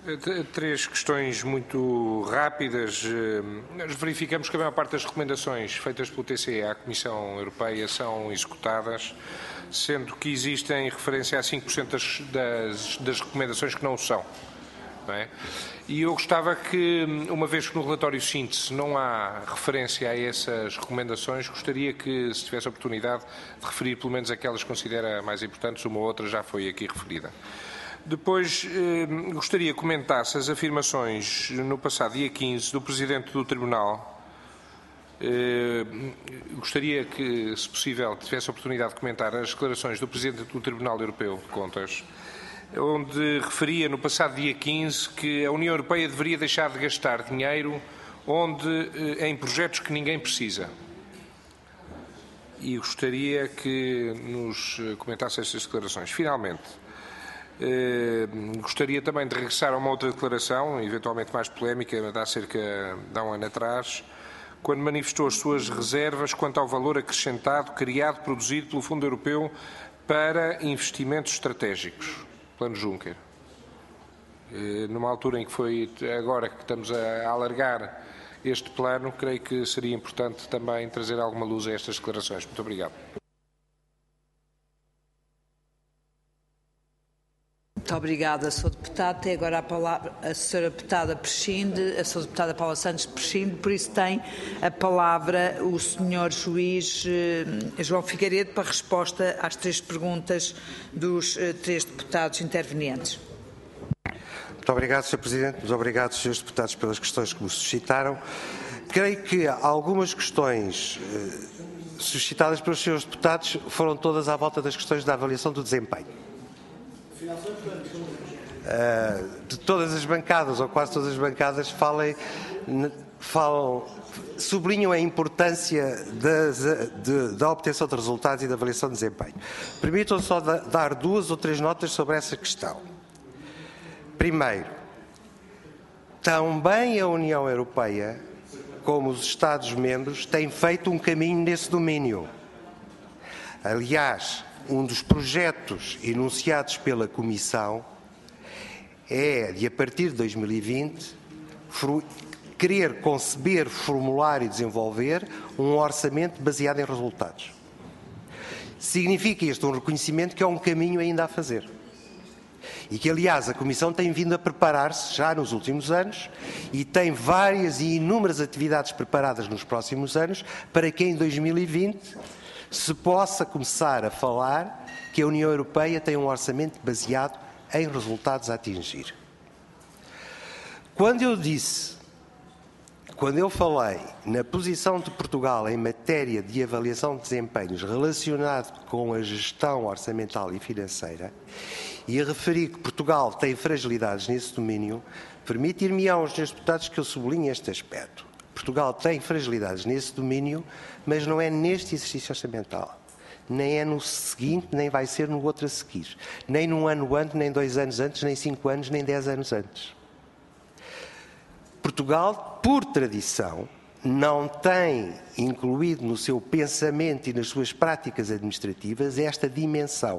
Três questões muito rápidas. Nós verificamos que a maior parte das recomendações feitas pelo T C E à Comissão Europeia são executadas, sendo que existem referência a cinco por cento das, das, das recomendações que não o são. Não é? E eu gostava que, uma vez que no relatório síntese não há referência a essas recomendações, gostaria que, se tivesse a oportunidade, de referir pelo menos aquelas que considera mais importantes, uma ou outra já foi aqui referida. Depois, eh, gostaria que comentasse as afirmações no passado dia quinze do Presidente do Tribunal. Eh, gostaria que, se possível, tivesse a oportunidade de comentar as declarações do Presidente do Tribunal Europeu de Contas, onde referia no passado dia quinze que a União Europeia deveria deixar de gastar dinheiro onde, eh, em projetos que ninguém precisa. E gostaria que nos comentasse estas declarações. Finalmente, Eh, gostaria também de regressar a uma outra declaração, eventualmente mais polémica, mas há cerca de um ano atrás, quando manifestou as suas reservas quanto ao valor acrescentado, criado, produzido pelo Fundo Europeu para investimentos estratégicos, Plano Juncker. Eh, numa altura em que foi, agora que estamos a alargar este plano, creio que seria importante também trazer alguma luz a estas declarações. Muito obrigado. Muito obrigada, senhor Deputado. Tem agora a palavra a senhora Deputada prescinde, a senhora Deputada Paula Santos prescinde, por isso tem a palavra o senhor Juiz eh, João Figueiredo para resposta às três perguntas dos eh, três deputados intervenientes. Muito obrigado, senhor Presidente. Muito obrigado, senhores Deputados, pelas questões que me suscitaram. Creio que algumas questões eh, suscitadas pelos senhores Deputados foram todas à volta das questões da avaliação do desempenho. Uh, de todas as bancadas, ou quase todas as bancadas, falem, falam, sublinham a importância das, de, da obtenção de resultados e da avaliação de desempenho. Permitam só da, dar duas ou três notas sobre essa questão. Primeiro, também a União Europeia, como os Estados-membros, têm feito um caminho nesse domínio. Aliás, um dos projetos enunciados pela Comissão é de, a partir de dois mil e vinte, querer conceber, formular e desenvolver um orçamento baseado em resultados. Significa este um reconhecimento que é um caminho ainda a fazer. E que, aliás, a Comissão tem vindo a preparar-se já nos últimos anos e tem várias e inúmeras atividades preparadas nos próximos anos para que em dois mil e vinte se possa começar a falar que a União Europeia tem um orçamento baseado em resultados a atingir. Quando eu disse, quando eu falei na posição de Portugal em matéria de avaliação de desempenhos relacionado com a gestão orçamental e financeira, e a referir que Portugal tem fragilidades nesse domínio, permitir-me-ão aos senhores deputados que eu sublinhe este aspecto. Portugal tem fragilidades nesse domínio, mas não é neste exercício orçamental. Nem é no seguinte, nem vai ser no outro a seguir. Nem num ano antes, nem dois anos antes, nem cinco anos, nem dez anos antes. Portugal, por tradição, não tem incluído no seu pensamento e nas suas práticas administrativas esta dimensão.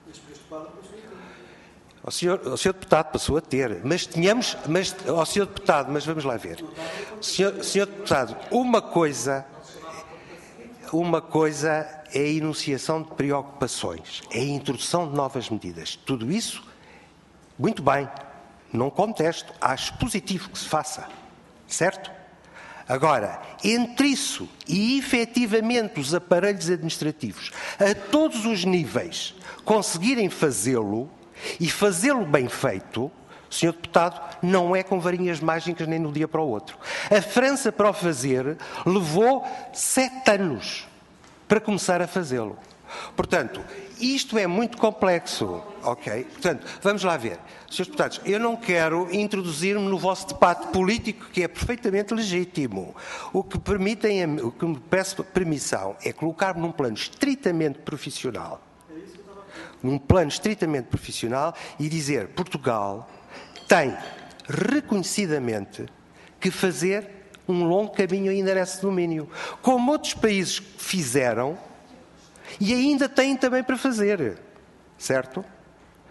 O senhor, o senhor deputado passou a ter, mas tínhamos, mas, o senhor deputado, mas vamos lá ver. Senhor, senhor deputado, uma coisa, uma coisa é a enunciação de preocupações, é a introdução de novas medidas. Tudo isso, muito bem, não contesto, acho positivo que se faça, certo? Agora, entre isso e efetivamente os aparelhos administrativos, a todos os níveis, conseguirem fazê-lo, e fazê-lo bem feito, senhor Deputado, não é com varinhas mágicas nem de um dia para o outro. A França, para o fazer, levou sete anos para começar a fazê-lo. Portanto, isto é muito complexo, ok? Portanto, vamos lá ver. senhores Deputados, eu não quero introduzir-me no vosso debate político, que é perfeitamente legítimo. O que, permitem, o que me peço permissão é colocar-me num plano estritamente profissional, num plano estritamente profissional e dizer Portugal tem reconhecidamente que fazer um longo caminho ainda nesse domínio, como outros países fizeram e ainda têm também para fazer, certo?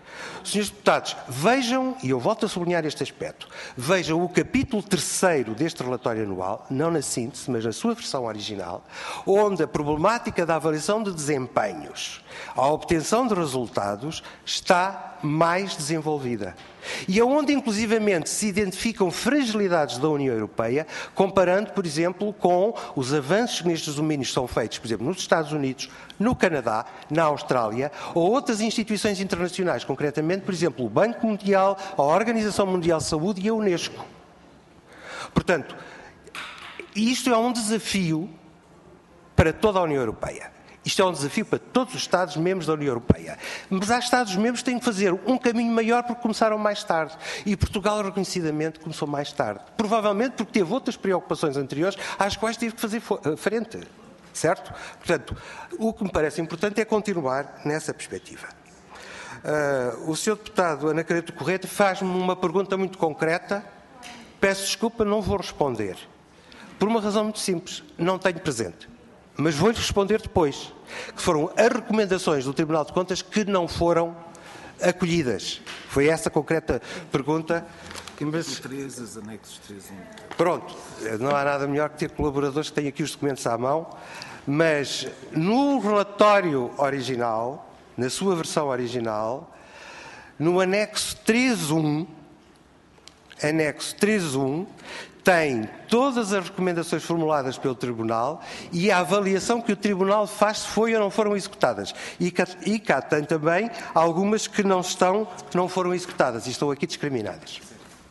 senhores deputados, vejam, e eu volto a sublinhar este aspecto, vejam o capítulo terceiro deste relatório anual, não na síntese, mas na sua versão original, onde a problemática da avaliação de desempenhos, a obtenção de resultados, está mais desenvolvida. E aonde, inclusivamente, se identificam fragilidades da União Europeia, comparando, por exemplo, com os avanços nestes domínios que são feitos, por exemplo, nos Estados Unidos, no Canadá, na Austrália, ou outras instituições internacionais, concretamente, por exemplo, o Banco Mundial, a Organização Mundial de Saúde e a Unesco. Portanto, isto é um desafio para toda a União Europeia. Isto é um desafio para todos os Estados-membros da União Europeia. Mas há Estados-membros que têm que fazer um caminho maior porque começaram mais tarde. E Portugal, reconhecidamente, começou mais tarde. Provavelmente porque teve outras preocupações anteriores às quais teve que fazer frente. Certo? Portanto, o que me parece importante é continuar nessa perspectiva. Uh, o senhor deputado Ana Careto Correia faz-me uma pergunta muito concreta. Peço desculpa, não vou responder. Por uma razão muito simples. Não tenho presente. Mas vou-lhe responder depois, que foram as recomendações do Tribunal de Contas que não foram acolhidas. Foi essa concreta pergunta. Mas... três, anexos três. Pronto, não há nada melhor que ter colaboradores que têm aqui os documentos à mão, mas no relatório original, na sua versão original, no anexo três ponto um, anexo três ponto um, tem todas as recomendações formuladas pelo Tribunal e a avaliação que o Tribunal faz se foi ou não foram executadas. E cá, e cá tem também algumas que não estão, que não foram executadas e estão aqui discriminadas.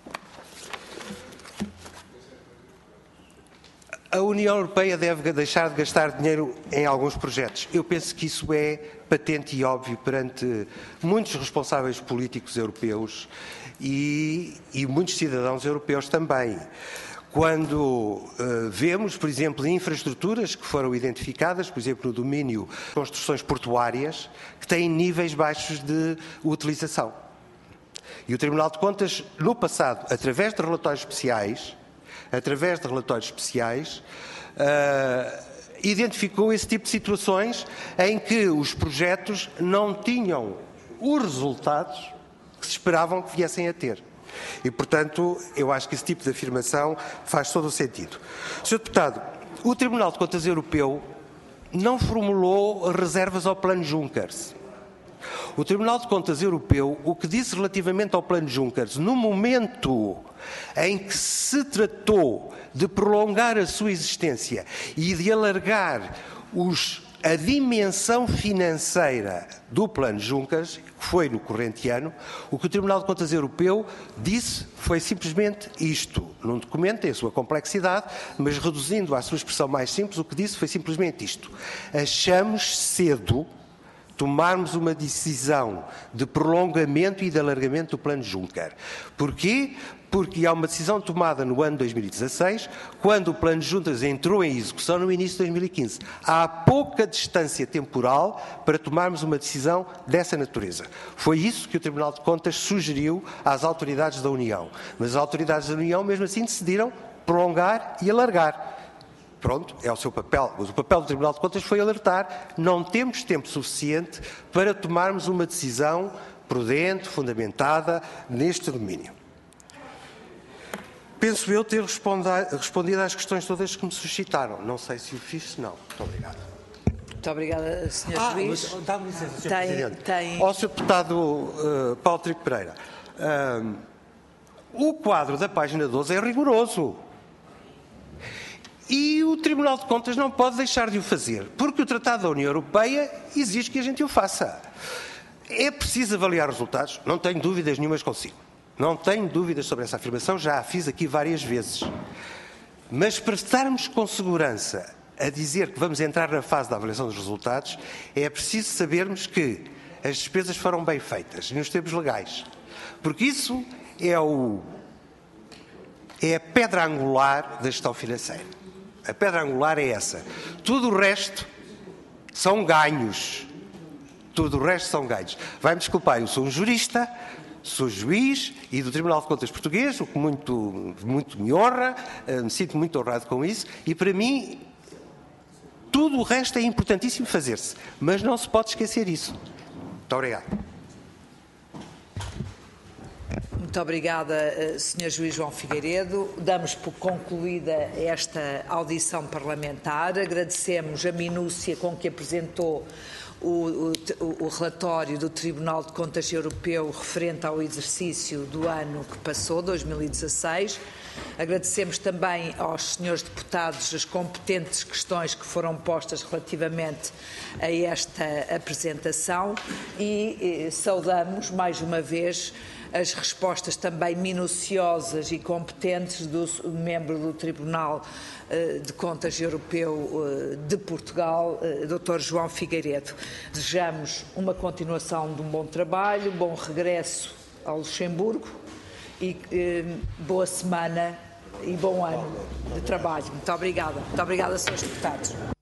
A União Europeia deve deixar de gastar dinheiro em alguns projetos. Eu penso que isso é patente e óbvio perante muitos responsáveis políticos europeus e, e muitos cidadãos europeus também. Quando uh, vemos, por exemplo, infraestruturas que foram identificadas, por exemplo, no domínio de construções portuárias, que têm níveis baixos de utilização. E o Tribunal de Contas, no passado, através de relatórios especiais, através de relatórios especiais, uh, identificou esse tipo de situações em que os projetos não tinham os resultados que se esperavam que viessem a ter. E, portanto, eu acho que esse tipo de afirmação faz todo o sentido. senhor Deputado, o Tribunal de Contas Europeu não formulou reservas ao Plano Juncker. O Tribunal de Contas Europeu, o que disse relativamente ao Plano Juncker, no momento em que se tratou de prolongar a sua existência e de alargar os, a dimensão financeira do Plano Juncker, que foi no corrente ano, o que o Tribunal de Contas Europeu disse foi simplesmente isto. Num documento tem a sua complexidade, mas reduzindo à sua expressão mais simples, o que disse foi simplesmente isto. Achamos cedo tomarmos uma decisão de prolongamento e de alargamento do Plano Juncker. Porquê? Porque há uma decisão tomada no ano dois mil e dezasseis, quando o Plano Juncker entrou em execução no início de dois mil e quinze. Há pouca distância temporal para tomarmos uma decisão dessa natureza. Foi isso que o Tribunal de Contas sugeriu às autoridades da União. Mas as autoridades da União, mesmo assim, decidiram prolongar e alargar. Pronto, é o seu papel. Mas o papel do Tribunal de Contas foi alertar. Não temos tempo suficiente para tomarmos uma decisão prudente, fundamentada neste domínio. Penso eu ter respondido às questões todas que me suscitaram. Não sei se o fiz, se não. Muito obrigado. Muito obrigada, senhor Ah, Juiz. mas dá-me licença, senhor Tem- Presidente. tem- Ao senhor Deputado uh, Paulo Trigo Pereira. Uh, o quadro da página doze é rigoroso. E o Tribunal de Contas não pode deixar de o fazer, porque o Tratado da União Europeia exige que a gente o faça. É preciso avaliar resultados? Não tenho dúvidas nenhumas consigo. Não tenho dúvidas sobre essa afirmação, já a fiz aqui várias vezes. Mas para estarmos com segurança a dizer que vamos entrar na fase da avaliação dos resultados, é preciso sabermos que as despesas foram bem feitas, nos termos legais. Porque isso é, o, é a pedra angular da gestão financeira. A pedra angular é essa. Tudo o resto são ganhos. Tudo o resto são ganhos. Vai-me desculpar, eu sou um jurista, sou juiz e do Tribunal de Contas português, o que muito, muito me honra, me sinto muito honrado com isso, e para mim tudo o resto é importantíssimo fazer-se, mas não se pode esquecer isso. Muito obrigado. Muito obrigada, senhor Juiz João Figueiredo. Damos por concluída esta audição parlamentar. Agradecemos a minúcia com que apresentou o, o, o relatório do Tribunal de Contas Europeu referente ao exercício do ano que passou, dois mil e dezasseis. Agradecemos também aos senhores deputados as competentes questões que foram postas relativamente a esta apresentação e, e saudamos mais uma vez as respostas também minuciosas e competentes do membro do Tribunal de Contas Europeu de Portugal, doutor João Figueiredo. Desejamos uma continuação de um bom trabalho, bom regresso ao Luxemburgo e boa semana e bom ano de trabalho. Muito obrigada. Muito obrigada, senhores deputados.